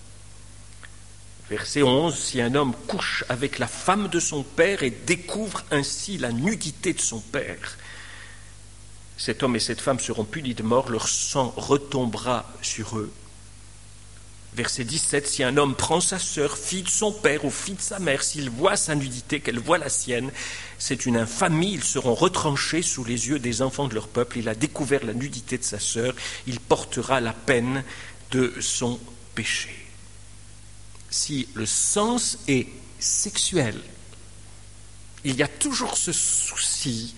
verset 11, « Si un homme couche avec la femme de son père et découvre ainsi la nudité de son père, cet homme et cette femme seront punis de mort, leur sang retombera sur eux. » Verset 17, « Si un homme prend sa sœur, fille de son père ou fille de sa mère, s'il voit sa nudité, qu'elle voit la sienne, c'est une infamie, ils seront retranchés sous les yeux des enfants de leur peuple. Il a découvert la nudité de sa sœur, il portera la peine de son péché. » Si le sens est sexuel, il y a toujours ce souci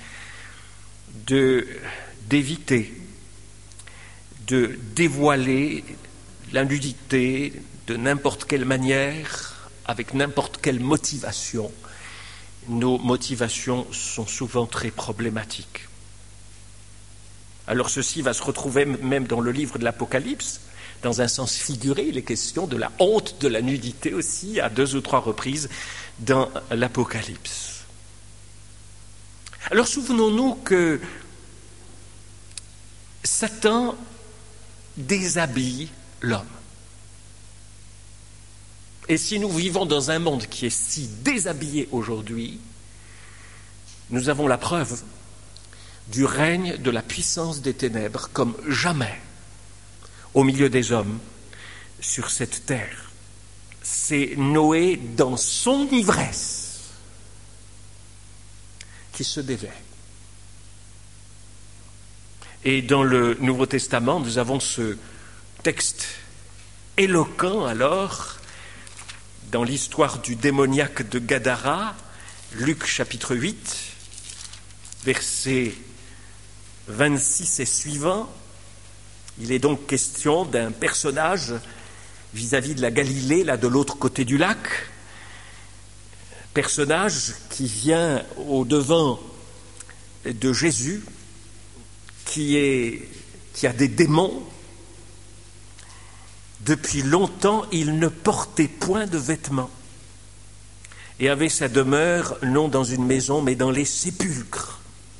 d'éviter de dévoiler la nudité de n'importe quelle manière, avec n'importe quelle motivation. Nos motivations sont souvent très problématiques. Alors ceci va se retrouver même dans le livre de l'Apocalypse. Dans un sens figuré, il est question de la honte de la nudité aussi, à 2 ou 3 reprises dans l'Apocalypse. Alors souvenons-nous que Satan déshabille l'homme. Et si nous vivons dans un monde qui est si déshabillé aujourd'hui, nous avons la preuve du règne de la puissance des ténèbres comme jamais au milieu des hommes sur cette terre. C'est Noé dans son ivresse qui se dévait. Et dans le Nouveau Testament, nous avons ce texte éloquent alors, dans l'histoire du démoniaque de Gadara, Luc chapitre 8, versets 26 et suivants. Il est donc question d'un personnage vis-à-vis de la Galilée, là de l'autre côté du lac, personnage qui vient au-devant de Jésus, qui a des démons. Depuis longtemps, il ne portait point de vêtements et avait sa demeure non dans une maison, mais dans les sépulcres.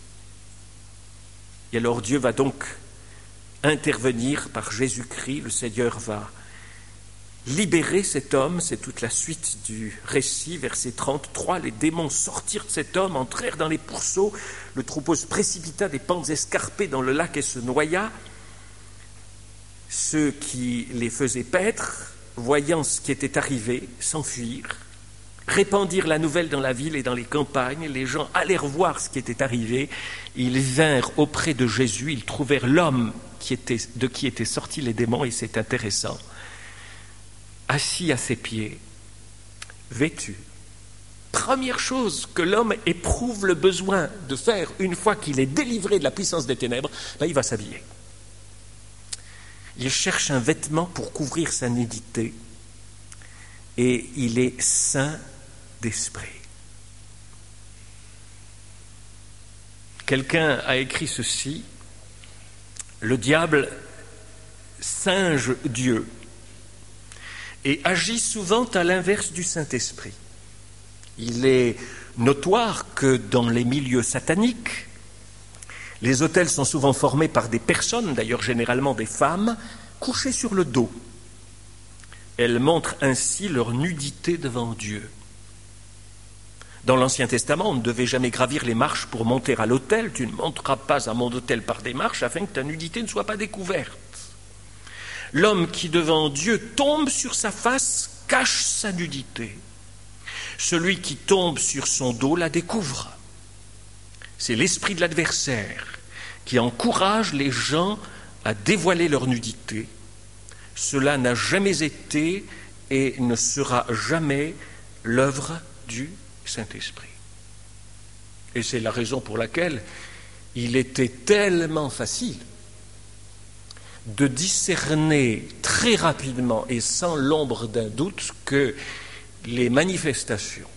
Et alors Dieu va donc intervenir par Jésus-Christ, le Seigneur va libérer cet homme, c'est toute la suite du récit, verset 33, les démons sortirent de cet homme, entrèrent dans les pourceaux, le troupeau se précipita des pentes escarpées dans le lac et se noya. Ceux qui les faisaient paître, voyant ce qui était arrivé, s'enfuirent répandirent la nouvelle dans la ville et dans les campagnes. Les gens allèrent voir ce qui était arrivé. Ils vinrent auprès de Jésus. Ils trouvèrent l'homme de qui étaient sortis les démons, et c'est intéressant, assis à ses pieds, vêtu. Première chose que l'homme éprouve le besoin de faire une fois qu'il est délivré de la puissance des ténèbres, là, il va s'habiller. Il cherche un vêtement pour couvrir sa nudité et il est saint d'esprit. Quelqu'un a écrit ceci: le diable singe Dieu et agit souvent à l'inverse du Saint-Esprit. Il est notoire que dans les milieux sataniques, les autels sont souvent formés par des personnes, d'ailleurs généralement des femmes, couchées sur le dos. Elles montrent ainsi leur nudité devant Dieu. Dans l'Ancien Testament, on ne devait jamais gravir les marches pour monter à l'autel. Tu ne monteras pas à mon autel par des marches afin que ta nudité ne soit pas découverte. L'homme qui devant Dieu tombe sur sa face cache sa nudité. Celui qui tombe sur son dos la découvre. C'est l'esprit de l'adversaire qui encourage les gens à dévoiler leur nudité. Cela n'a jamais été et ne sera jamais l'œuvre du Saint-Esprit. Et c'est la raison pour laquelle il était tellement facile de discerner très rapidement et sans l'ombre d'un doute que les manifestations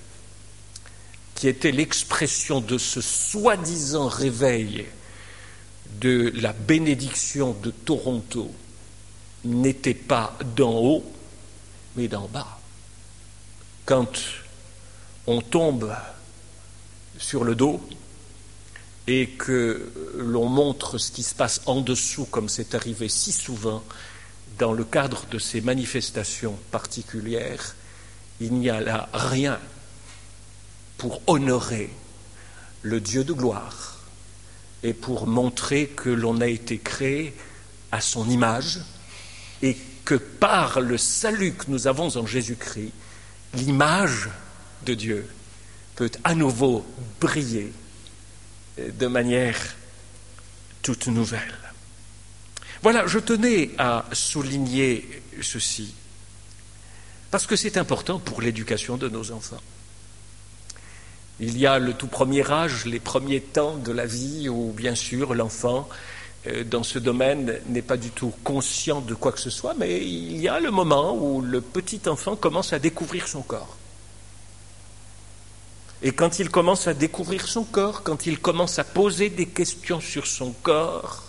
qui étaient l'expression de ce soi-disant réveil de la bénédiction de Toronto n'étaient pas d'en haut, mais d'en bas. Quand on tombe sur le dos et que l'on montre ce qui se passe en dessous, comme c'est arrivé si souvent dans le cadre de ces manifestations particulières, il n'y a là rien pour honorer le Dieu de gloire et pour montrer que l'on a été créé à son image et que par le salut que nous avons en Jésus-Christ, l'image de Dieu peut à nouveau briller de manière toute nouvelle. Voilà, je tenais à souligner ceci, parce que c'est important pour l'éducation de nos enfants. Il y a le tout premier âge, les premiers temps de la vie où, bien sûr, l'enfant, dans ce domaine, n'est pas du tout conscient de quoi que ce soit, mais il y a le moment où le petit enfant commence à découvrir son corps. Et quand il commence à découvrir son corps, quand il commence à poser des questions sur son corps,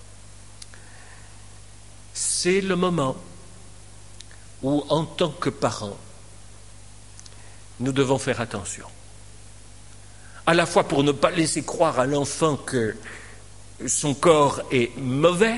c'est le moment où, en tant que parents, nous devons faire attention. À la fois pour ne pas laisser croire à l'enfant que son corps est mauvais.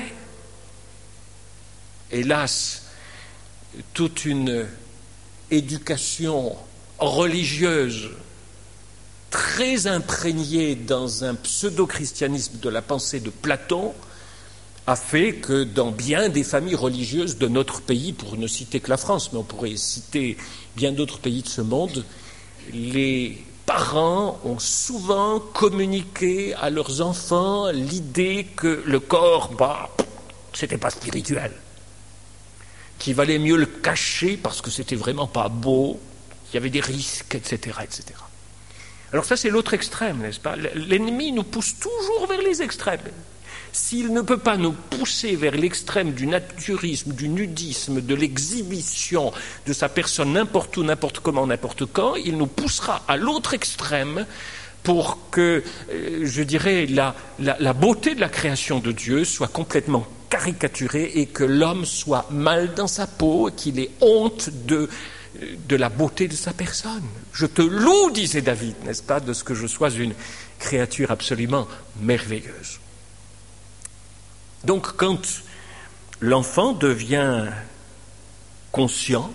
Hélas, toute une éducation religieuse très imprégnée dans un pseudo-christianisme de la pensée de Platon a fait que dans bien des familles religieuses de notre pays, pour ne citer que la France, mais on pourrait citer bien d'autres pays de ce monde, les parents ont souvent communiqué à leurs enfants l'idée que le corps, c'était pas spirituel, qu'il valait mieux le cacher parce que c'était vraiment pas beau, qu'il y avait des risques, etc., etc. Alors ça, c'est l'autre extrême, n'est-ce pas? L'ennemi nous pousse toujours vers les extrêmes. S'il ne peut pas nous pousser vers l'extrême du naturisme, du nudisme, de l'exhibition de sa personne n'importe où, n'importe comment, n'importe quand, il nous poussera à l'autre extrême pour que, je dirais, la beauté de la création de Dieu soit complètement caricaturée et que l'homme soit mal dans sa peau, qu'il ait honte de la beauté de sa personne. Je te loue, disait David, n'est-ce pas, de ce que je sois une créature absolument merveilleuse. Donc, quand l'enfant devient conscient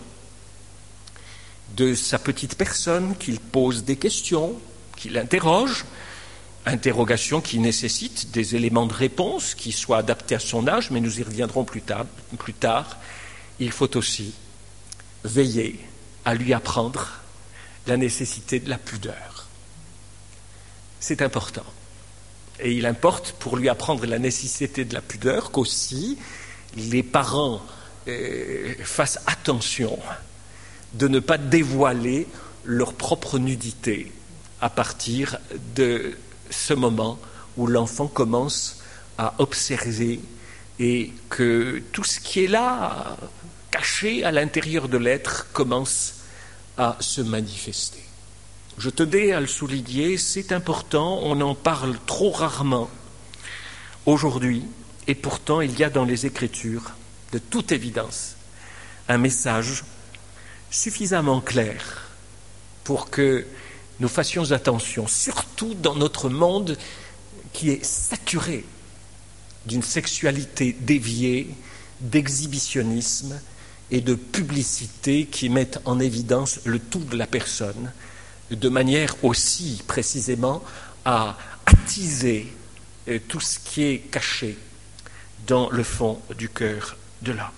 de sa petite personne, qu'il pose des questions, qu'il interroge, interrogations qui nécessitent des éléments de réponse qui soient adaptés à son âge, mais nous y reviendrons plus tard, il faut aussi veiller à lui apprendre la nécessité de la pudeur. C'est important. Et il importe pour lui apprendre la nécessité de la pudeur qu'aussi les parents fassent attention de ne pas dévoiler leur propre nudité à partir de ce moment où l'enfant commence à observer et que tout ce qui est là, caché à l'intérieur de l'être, commence à se manifester. Je tenais à le souligner, c'est important, on en parle trop rarement aujourd'hui, et pourtant il y a dans les Écritures, de toute évidence, un message suffisamment clair pour que nous fassions attention, surtout dans notre monde qui est saturé d'une sexualité déviée, d'exhibitionnisme et de publicité qui mettent en évidence le tout de la personne, de manière aussi précisément à attiser tout ce qui est caché dans le fond du cœur de l'homme.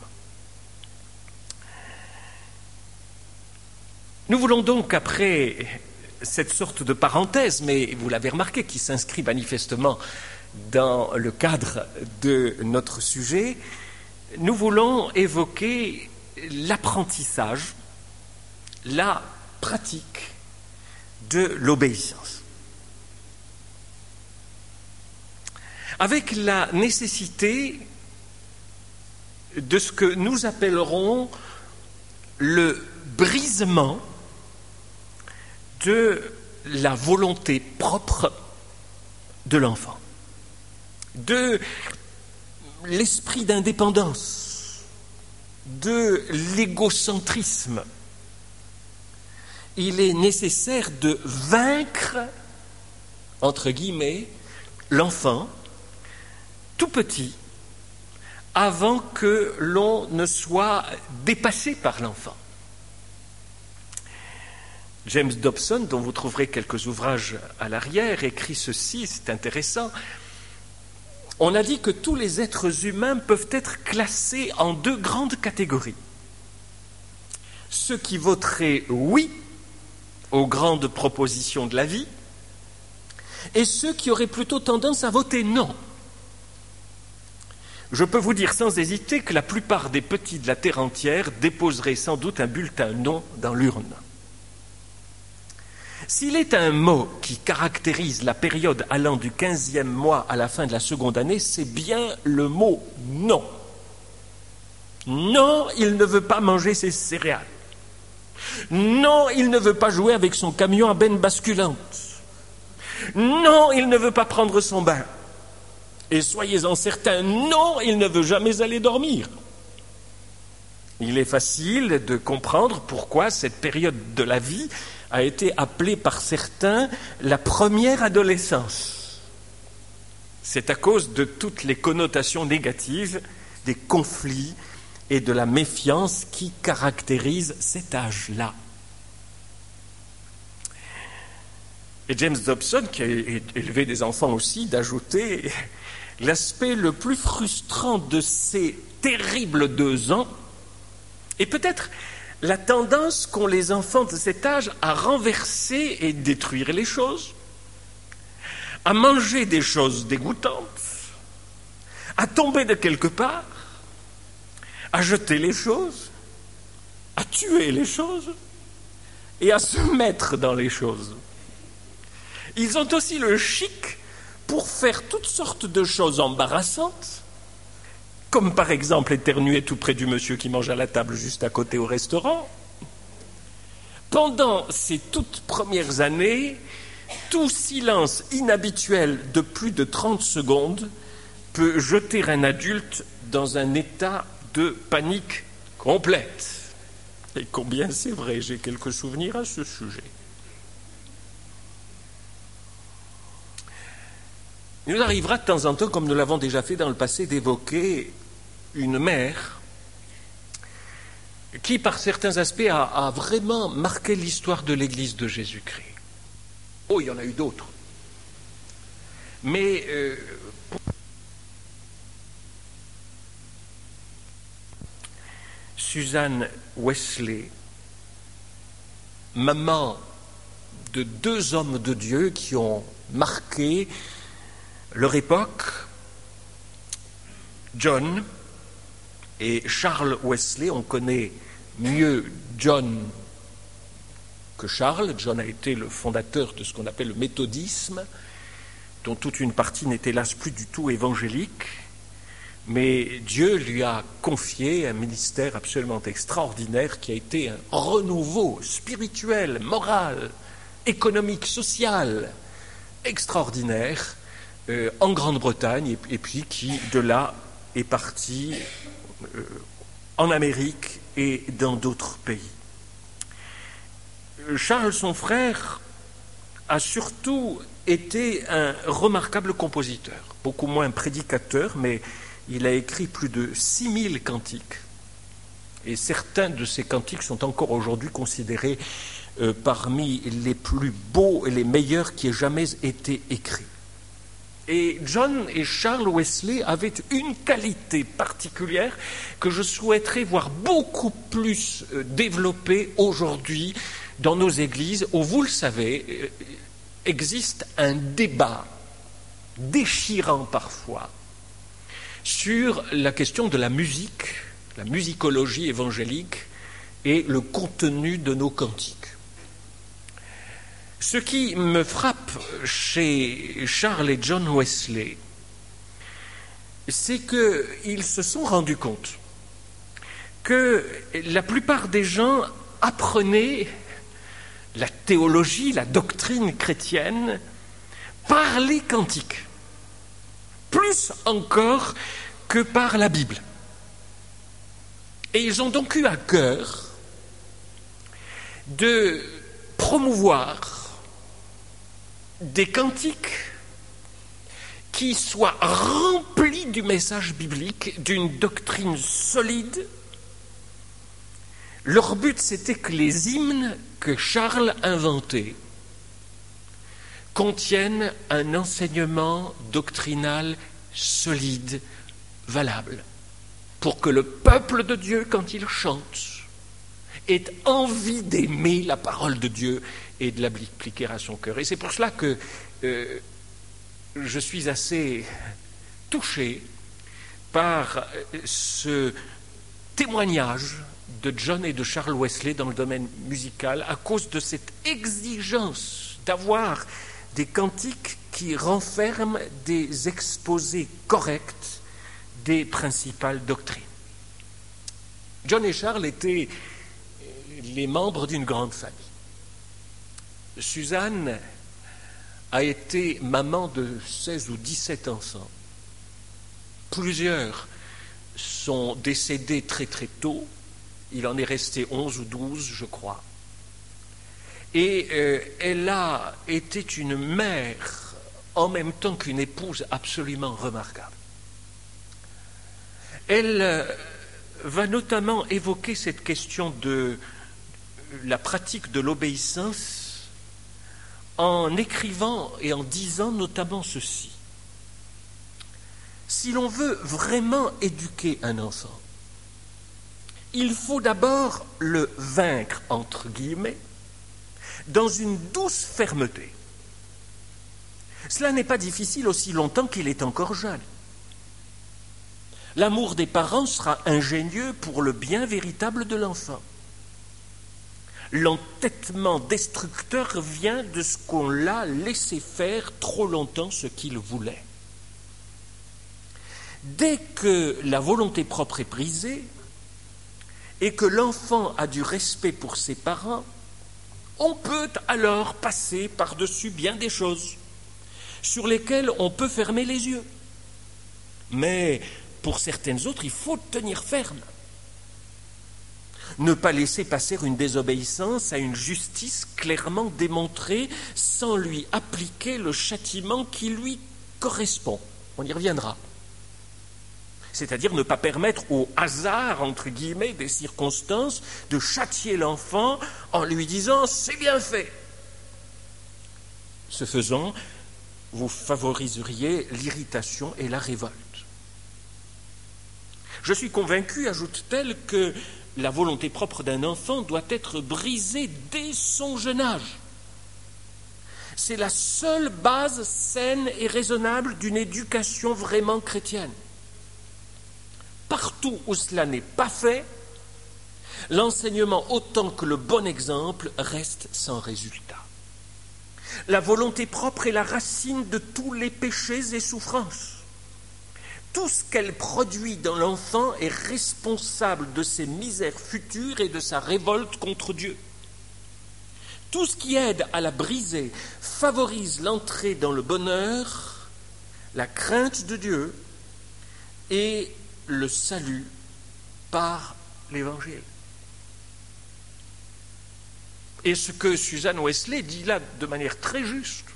Nous voulons donc, après cette sorte de parenthèse, mais vous l'avez remarqué, qui s'inscrit manifestement dans le cadre de notre sujet, nous voulons évoquer l'apprentissage, la pratique de l'obéissance. Avec la nécessité de ce que nous appellerons le brisement de la volonté propre de l'enfant, de l'esprit d'indépendance, de l'égocentrisme. Il est nécessaire de vaincre, entre guillemets, l'enfant tout petit avant que l'on ne soit dépassé par l'enfant. James Dobson, dont vous trouverez quelques ouvrages à l'arrière, écrit ceci, c'est intéressant. On a dit que tous les êtres humains peuvent être classés en deux grandes catégories. Ceux qui voteraient oui aux grandes propositions de la vie et ceux qui auraient plutôt tendance à voter non. Je peux vous dire sans hésiter que la plupart des petits de la terre entière déposeraient sans doute un bulletin non dans l'urne. S'il est un mot qui caractérise la période allant du 15e mois à la fin de la seconde année, c'est bien le mot non. Non, il ne veut pas manger ses céréales. Non, il ne veut pas jouer avec son camion à benne basculante. Non, il ne veut pas prendre son bain. Et soyez-en certains, non, il ne veut jamais aller dormir. Il est facile de comprendre pourquoi cette période de la vie a été appelée par certains la première adolescence. C'est à cause de toutes les connotations négatives, des conflits et de la méfiance qui caractérisent cet âge-là. Et James Dobson, qui a élevé des enfants aussi, d'ajouter l'aspect le plus frustrant de ces terribles 2 ans, et peut-être la tendance qu'ont les enfants de cet âge à renverser et détruire les choses, à manger des choses dégoûtantes, à tomber de quelque part, à jeter les choses, à tuer les choses et à se mettre dans les choses. Ils ont aussi le chic pour faire toutes sortes de choses embarrassantes, comme par exemple éternuer tout près du monsieur qui mange à la table juste à côté au restaurant. Pendant ces toutes premières années, tout silence inhabituel de plus de 30 secondes peut jeter un adulte dans un état de panique complète. Et combien c'est vrai, j'ai quelques souvenirs à ce sujet. Il nous arrivera de temps en temps, comme nous l'avons déjà fait dans le passé, d'évoquer une mère qui, par certains aspects, a vraiment marqué l'histoire de l'Église de Jésus-Christ. Oh, il y en a eu d'autres. Mais Suzanne Wesley, maman de deux hommes de Dieu qui ont marqué leur époque, John et Charles Wesley. On connaît mieux John que Charles. John a été le fondateur de ce qu'on appelle le méthodisme, dont toute une partie n'est hélas plus du tout évangélique. Mais Dieu lui a confié un ministère absolument extraordinaire qui a été un renouveau spirituel, moral, économique, social extraordinaire en Grande-Bretagne et puis qui de là est parti en Amérique et dans d'autres pays. Charles, son frère, a surtout été un remarquable compositeur, beaucoup moins prédicateur, mais il a écrit plus de 6000 cantiques, et certains de ces cantiques sont encore aujourd'hui considérés parmi les plus beaux et les meilleurs qui aient jamais été écrits. Et John et Charles Wesley avaient une qualité particulière que je souhaiterais voir beaucoup plus développée aujourd'hui dans nos églises, où, vous le savez, existe un débat déchirant parfois sur la question de la musique, la musicologie évangélique et le contenu de nos cantiques. Ce qui me frappe chez Charles et John Wesley, c'est qu'ils se sont rendus compte que la plupart des gens apprenaient la théologie, la doctrine chrétienne par les cantiques, plus encore que par la Bible. Et ils ont donc eu à cœur de promouvoir des cantiques qui soient remplis du message biblique, d'une doctrine solide. Leur but, c'était que les hymnes que Charles inventait contiennent un enseignement doctrinal solide, valable, pour que le peuple de Dieu, quand il chante, ait envie d'aimer la parole de Dieu et de l'appliquer à son cœur. Et c'est pour cela que je suis assez touché par ce témoignage de John et de Charles Wesley dans le domaine musical, à cause de cette exigence d'avoir des cantiques qui renferment des exposés corrects des principales doctrines. John et Charles étaient les membres d'une grande famille. Suzanne a été maman de 16 ou 17 enfants. Plusieurs sont décédés très très tôt. Il en est resté 11 ou 12, je crois. Et elle a été une mère en même temps qu'une épouse absolument remarquable. Elle va notamment évoquer cette question de la pratique de l'obéissance en écrivant et en disant notamment ceci. Si l'on veut vraiment éduquer un enfant, il faut d'abord le vaincre, entre guillemets, dans une douce fermeté. Cela n'est pas difficile aussi longtemps qu'il est encore jeune. L'amour des parents sera ingénieux pour le bien véritable de l'enfant. L'entêtement destructeur vient de ce qu'on l'a laissé faire trop longtemps ce qu'il voulait. Dès que la volonté propre est brisée et que l'enfant a du respect pour ses parents, on peut alors passer par-dessus bien des choses sur lesquelles on peut fermer les yeux. Mais pour certaines autres, il faut tenir ferme. Ne pas laisser passer une désobéissance à une justice clairement démontrée sans lui appliquer le châtiment qui lui correspond. On y reviendra. C'est-à-dire ne pas permettre au hasard, entre guillemets, des circonstances de châtier l'enfant en lui disant « c'est bien fait ». Ce faisant, vous favoriseriez l'irritation et la révolte. Je suis convaincu, ajoute-t-elle, que la volonté propre d'un enfant doit être brisée dès son jeune âge. C'est la seule base saine et raisonnable d'une éducation vraiment chrétienne. Partout où cela n'est pas fait, l'enseignement autant que le bon exemple restent sans résultat. La volonté propre est la racine de tous les péchés et souffrances. Tout ce qu'elle produit dans l'enfant est responsable de ses misères futures et de sa révolte contre Dieu. Tout ce qui aide à la briser favorise l'entrée dans le bonheur, la crainte de Dieu et le salut par l'Évangile. Et ce que Suzanne Wesley dit là de manière très juste,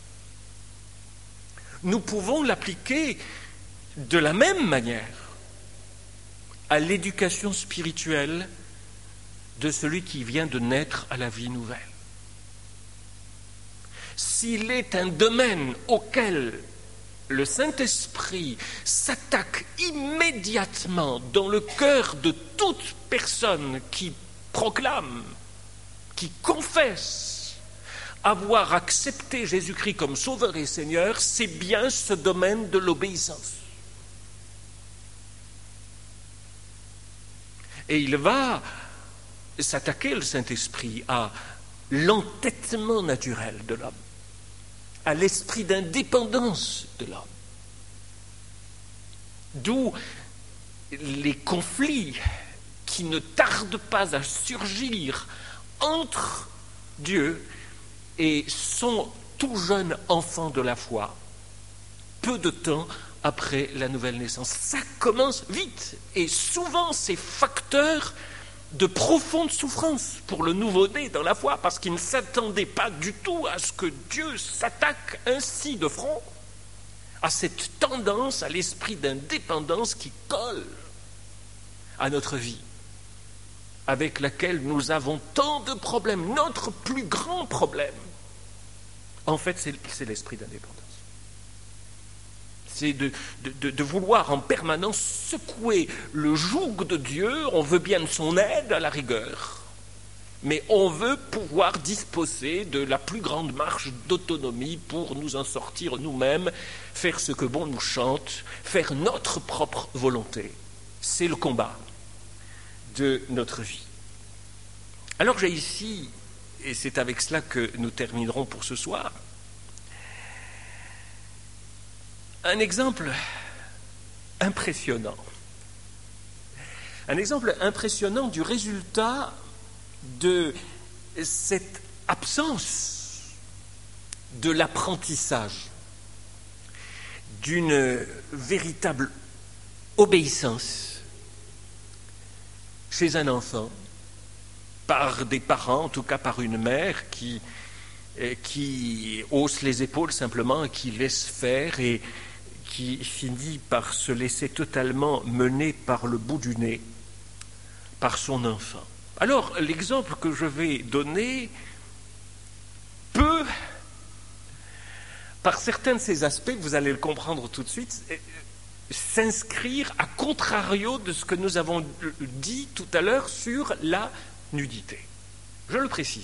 nous pouvons l'appliquer de la même manière à l'éducation spirituelle de celui qui vient de naître à la vie nouvelle. S'il est un domaine auquel le Saint-Esprit s'attaque immédiatement dans le cœur de toute personne qui proclame, qui confesse avoir accepté Jésus-Christ comme Sauveur et Seigneur, c'est bien ce domaine de l'obéissance. Et il va s'attaquer, le Saint-Esprit, à l'entêtement naturel de l'homme, à l'esprit d'indépendance de l'homme. D'où les conflits qui ne tardent pas à surgir entre Dieu et son tout jeune enfant de la foi, peu de temps après la nouvelle naissance. Ça commence vite et souvent c'est facteur de profonde souffrance pour le nouveau-né dans la foi, parce qu'il ne s'attendait pas du tout à ce que Dieu s'attaque ainsi de front à cette tendance, à l'esprit d'indépendance qui colle à notre vie, avec laquelle nous avons tant de problèmes. Notre plus grand problème, en fait, c'est l'esprit d'indépendance. C'est de vouloir en permanence secouer le joug de Dieu. On veut bien de son aide à la rigueur, mais on veut pouvoir disposer de la plus grande marge d'autonomie pour nous en sortir nous-mêmes, faire ce que bon nous chante, faire notre propre volonté. C'est le combat de notre vie. Alors j'ai ici, et c'est avec cela que nous terminerons pour ce soir, un exemple impressionnant. Un exemple impressionnant du résultat de cette absence de l'apprentissage, d'une véritable obéissance chez un enfant, par des parents, en tout cas par une mère qui hausse les épaules simplement, qui laisse faire et qui finit par se laisser totalement mener par le bout du nez par son enfant. Alors, l'exemple que je vais donner peut, par certains de ces aspects, vous allez le comprendre tout de suite, s'inscrire à contrario de ce que nous avons dit tout à l'heure sur la nudité. Je le précise.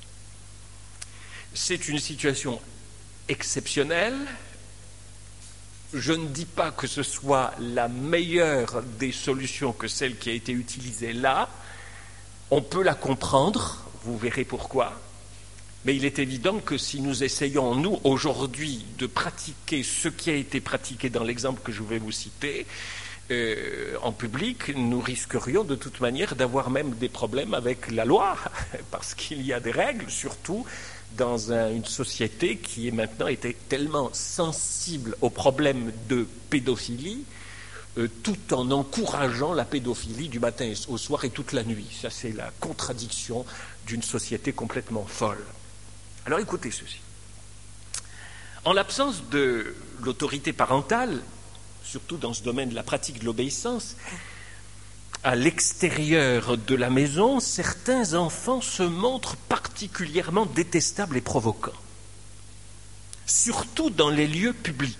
C'est une situation exceptionnelle. Je ne dis pas que ce soit la meilleure des solutions que celle qui a été utilisée là. On peut la comprendre, vous verrez pourquoi. Mais il est évident que si nous essayons, nous, aujourd'hui, de pratiquer ce qui a été pratiqué dans l'exemple que je vais vous citer, en public, nous risquerions de toute manière d'avoir même des problèmes avec la loi, parce qu'il y a des règles, surtout dans une société qui est maintenant été tellement sensible aux problèmes de pédophilie, tout en encourageant la pédophilie du matin au soir et toute la nuit. Ça, c'est la contradiction d'une société complètement folle. Alors écoutez ceci. En l'absence de l'autorité parentale, surtout dans ce domaine de la pratique de l'obéissance, à l'extérieur de la maison, certains enfants se montrent particulièrement détestables et provoquants, surtout dans les lieux publics.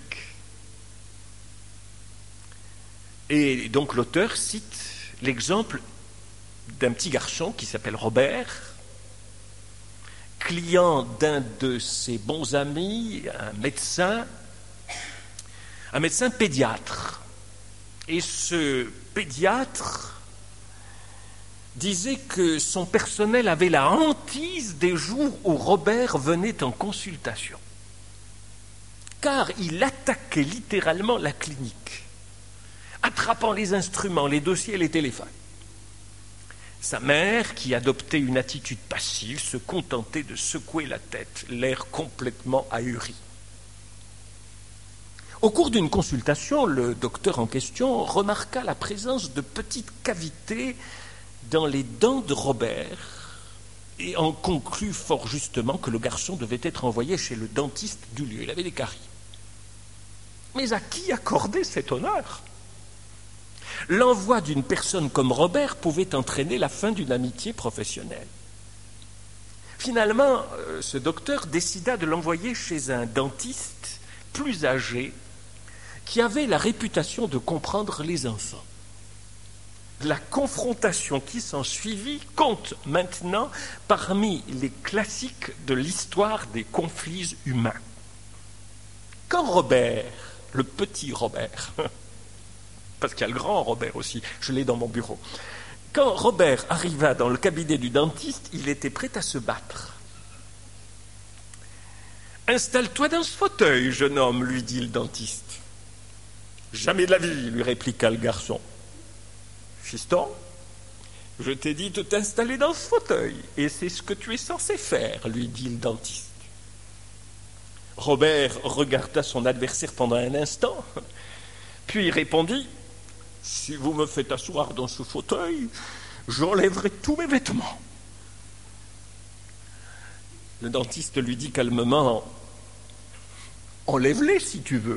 Et donc l'auteur cite l'exemple d'un petit garçon qui s'appelle Robert, client d'un de ses bons amis, un médecin pédiatre. Et ce pédiatre disait que son personnel avait la hantise des jours où Robert venait en consultation. Car il attaquait littéralement la clinique, attrapant les instruments, les dossiers et les téléphones. Sa mère, qui adoptait une attitude passive, se contentait de secouer la tête, l'air complètement ahuri. Au cours d'une consultation, le docteur en question remarqua la présence de petites cavités dans les dents de Robert et en conclut fort justement que le garçon devait être envoyé chez le dentiste du lieu. Il avait des caries. Mais à qui accorder cet honneur ? L'envoi d'une personne comme Robert pouvait entraîner la fin d'une amitié professionnelle. Finalement, ce docteur décida de l'envoyer chez un dentiste plus âgé qui avait la réputation de comprendre les enfants. La confrontation qui s'ensuivit compte maintenant parmi les classiques de l'histoire des conflits humains. Quand Robert, le petit Robert, parce qu'il y a le grand Robert aussi, je l'ai dans mon bureau. Quand Robert arriva dans le cabinet du dentiste, il était prêt à se battre. « Installe-toi dans ce fauteuil, jeune homme, lui dit le dentiste. »« Jamais de la vie, lui répliqua le garçon. »« Fiston, je t'ai dit de t'installer dans ce fauteuil, et c'est ce que tu es censé faire, lui dit le dentiste. » Robert regarda son adversaire pendant un instant, puis répondit « Si vous me faites asseoir dans ce fauteuil, j'enlèverai tous mes vêtements. » Le dentiste lui dit calmement « Enlève-les si tu veux. »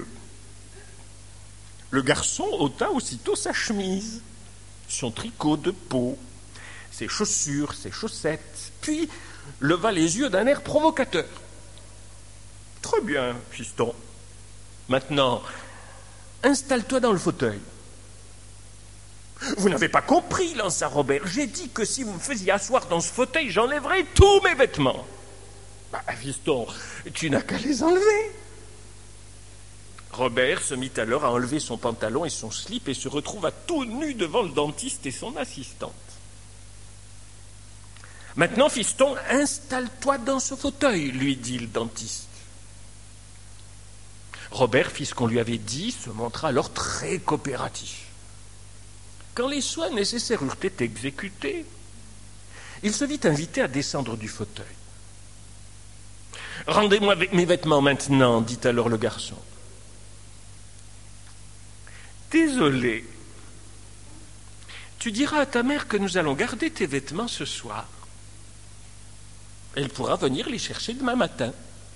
Le garçon ôta aussitôt sa chemise, son tricot de peau, ses chaussures, ses chaussettes, puis leva les yeux d'un air provocateur. « Très bien, fiston. Maintenant, installe-toi dans le fauteuil. »« Vous n'avez pas compris, lança Robert. J'ai dit que si vous me faisiez asseoir dans ce fauteuil, j'enlèverais tous mes vêtements. »« Fiston, tu n'as qu'à les enlever. » Robert se mit alors à enlever son pantalon et son slip et se retrouva tout nu devant le dentiste et son assistante. « Maintenant, fiston, installe-toi dans ce fauteuil, lui dit le dentiste. » Robert fit ce qu'on lui avait dit, se montra alors très coopératif. Quand les soins nécessaires eurent été exécutés, il se vit invité à descendre du fauteuil. « Rendez-moi mes vêtements maintenant, dit alors le garçon. « Désolé, tu diras à ta mère que nous allons garder tes vêtements ce soir. Elle pourra venir les chercher demain matin. »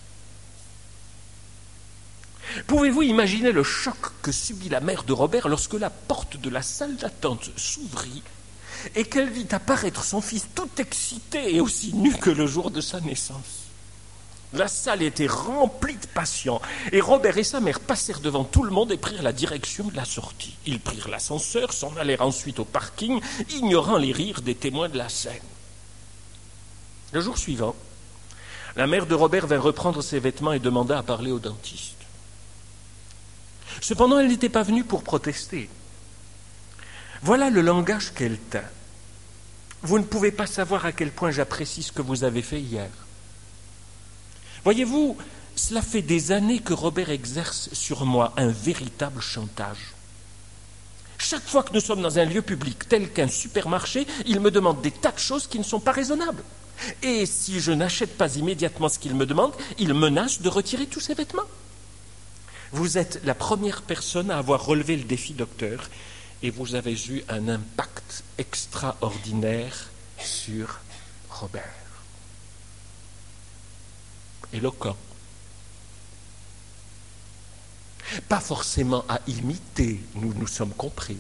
Pouvez-vous imaginer le choc que subit la mère de Robert lorsque la porte de la salle d'attente s'ouvrit et qu'elle vit apparaître son fils tout excité et aussi nu que le jour de sa naissance? La salle était remplie de patients et Robert et sa mère passèrent devant tout le monde et prirent la direction de la sortie. Ils prirent l'ascenseur, s'en allèrent ensuite au parking, ignorant les rires des témoins de la scène. Le jour suivant, la mère de Robert vint reprendre ses vêtements et demanda à parler au dentiste. Cependant, elle n'était pas venue pour protester. Voilà le langage qu'elle tint. « Vous ne pouvez pas savoir à quel point j'apprécie ce que vous avez fait hier. Voyez-vous, cela fait des années que Robert exerce sur moi un véritable chantage. Chaque fois que nous sommes dans un lieu public tel qu'un supermarché, il me demande des tas de choses qui ne sont pas raisonnables. Et si je n'achète pas immédiatement ce qu'il me demande, il menace de retirer tous ses vêtements. Vous êtes la première personne à avoir relevé le défi, docteur, et vous avez eu un impact extraordinaire sur Robert. » Éloquent. Pas forcément à imiter, nous nous sommes compris,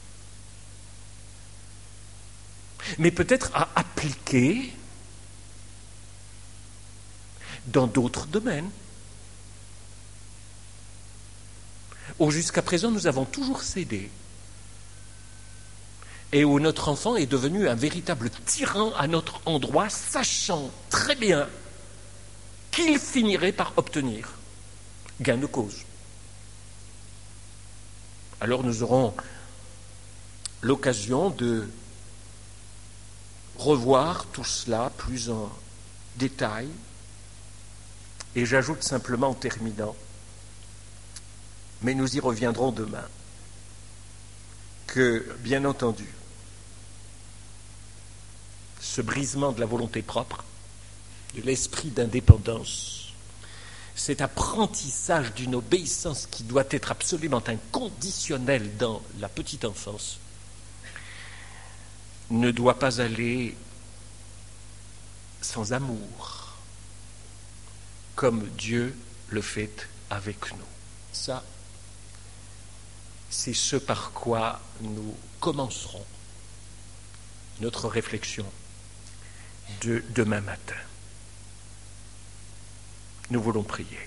mais peut-être à appliquer dans d'autres domaines. Où jusqu'à présent nous avons toujours cédé et où notre enfant est devenu un véritable tyran à notre endroit, sachant très bien qu'il finirait par obtenir gain de cause. Alors nous aurons l'occasion de revoir tout cela plus en détail. Et j'ajoute simplement en terminant, mais nous y reviendrons demain, que, bien entendu, ce brisement de la volonté propre, de l'esprit d'indépendance, cet apprentissage d'une obéissance qui doit être absolument inconditionnelle dans la petite enfance, ne doit pas aller sans amour, comme Dieu le fait avec nous. Ça, c'est ce par quoi nous commencerons notre réflexion de demain matin. Nous voulons prier.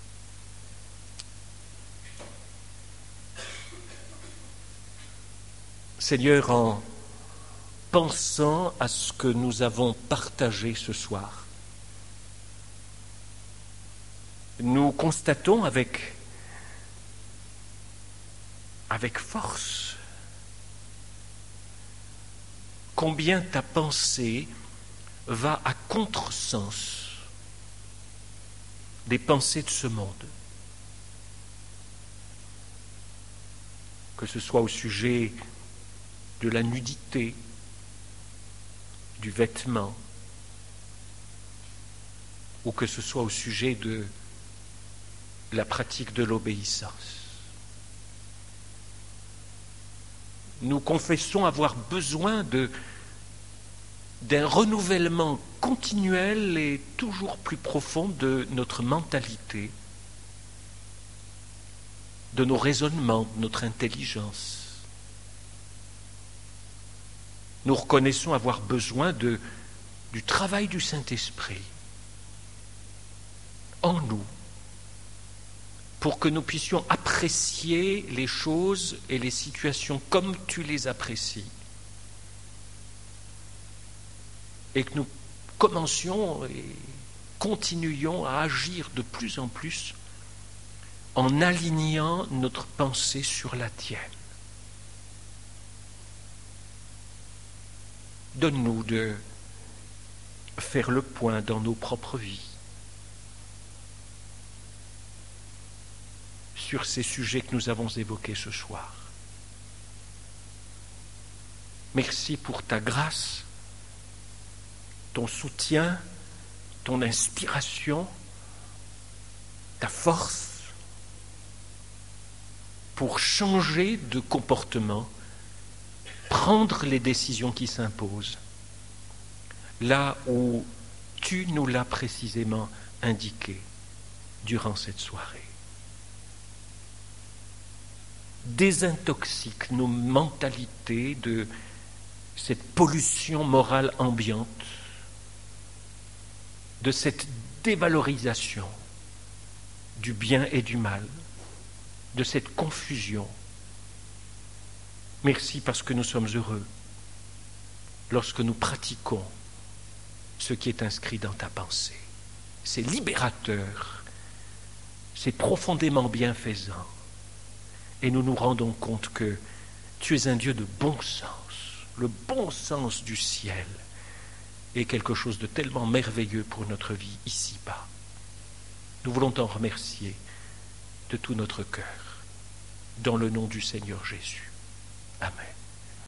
Seigneur, en pensant à ce que nous avons partagé ce soir, nous constatons avec force combien ta pensée va à contresens des pensées de ce monde. Que ce soit au sujet de la nudité, du vêtement, ou que ce soit au sujet de la pratique de l'obéissance. Nous confessons avoir besoin d'un renouvellement continuel et toujours plus profond de notre mentalité, de nos raisonnements, de notre intelligence. Nous reconnaissons avoir besoin du travail du Saint-Esprit en nous, pour que nous puissions apprécier les choses et les situations comme tu les apprécies. Et que nous commencions et continuions à agir de plus en plus en alignant notre pensée sur la tienne. Donne-nous de faire le point dans nos propres vies sur ces sujets que nous avons évoqués ce soir. Merci pour ta grâce, ton soutien, ton inspiration, ta force pour changer de comportement, prendre les décisions qui s'imposent, là où tu nous l'as précisément indiqué durant cette soirée. Désintoxique nos mentalités de cette pollution morale ambiante, de cette dévalorisation du bien et du mal, de cette confusion. Merci parce que nous sommes heureux lorsque nous pratiquons ce qui est inscrit dans ta pensée. C'est libérateur, c'est profondément bienfaisant. Et nous nous rendons compte que tu es un Dieu de bon sens. Le bon sens du ciel est quelque chose de tellement merveilleux pour notre vie ici-bas. Nous voulons t'en remercier de tout notre cœur, dans le nom du Seigneur Jésus. Amen.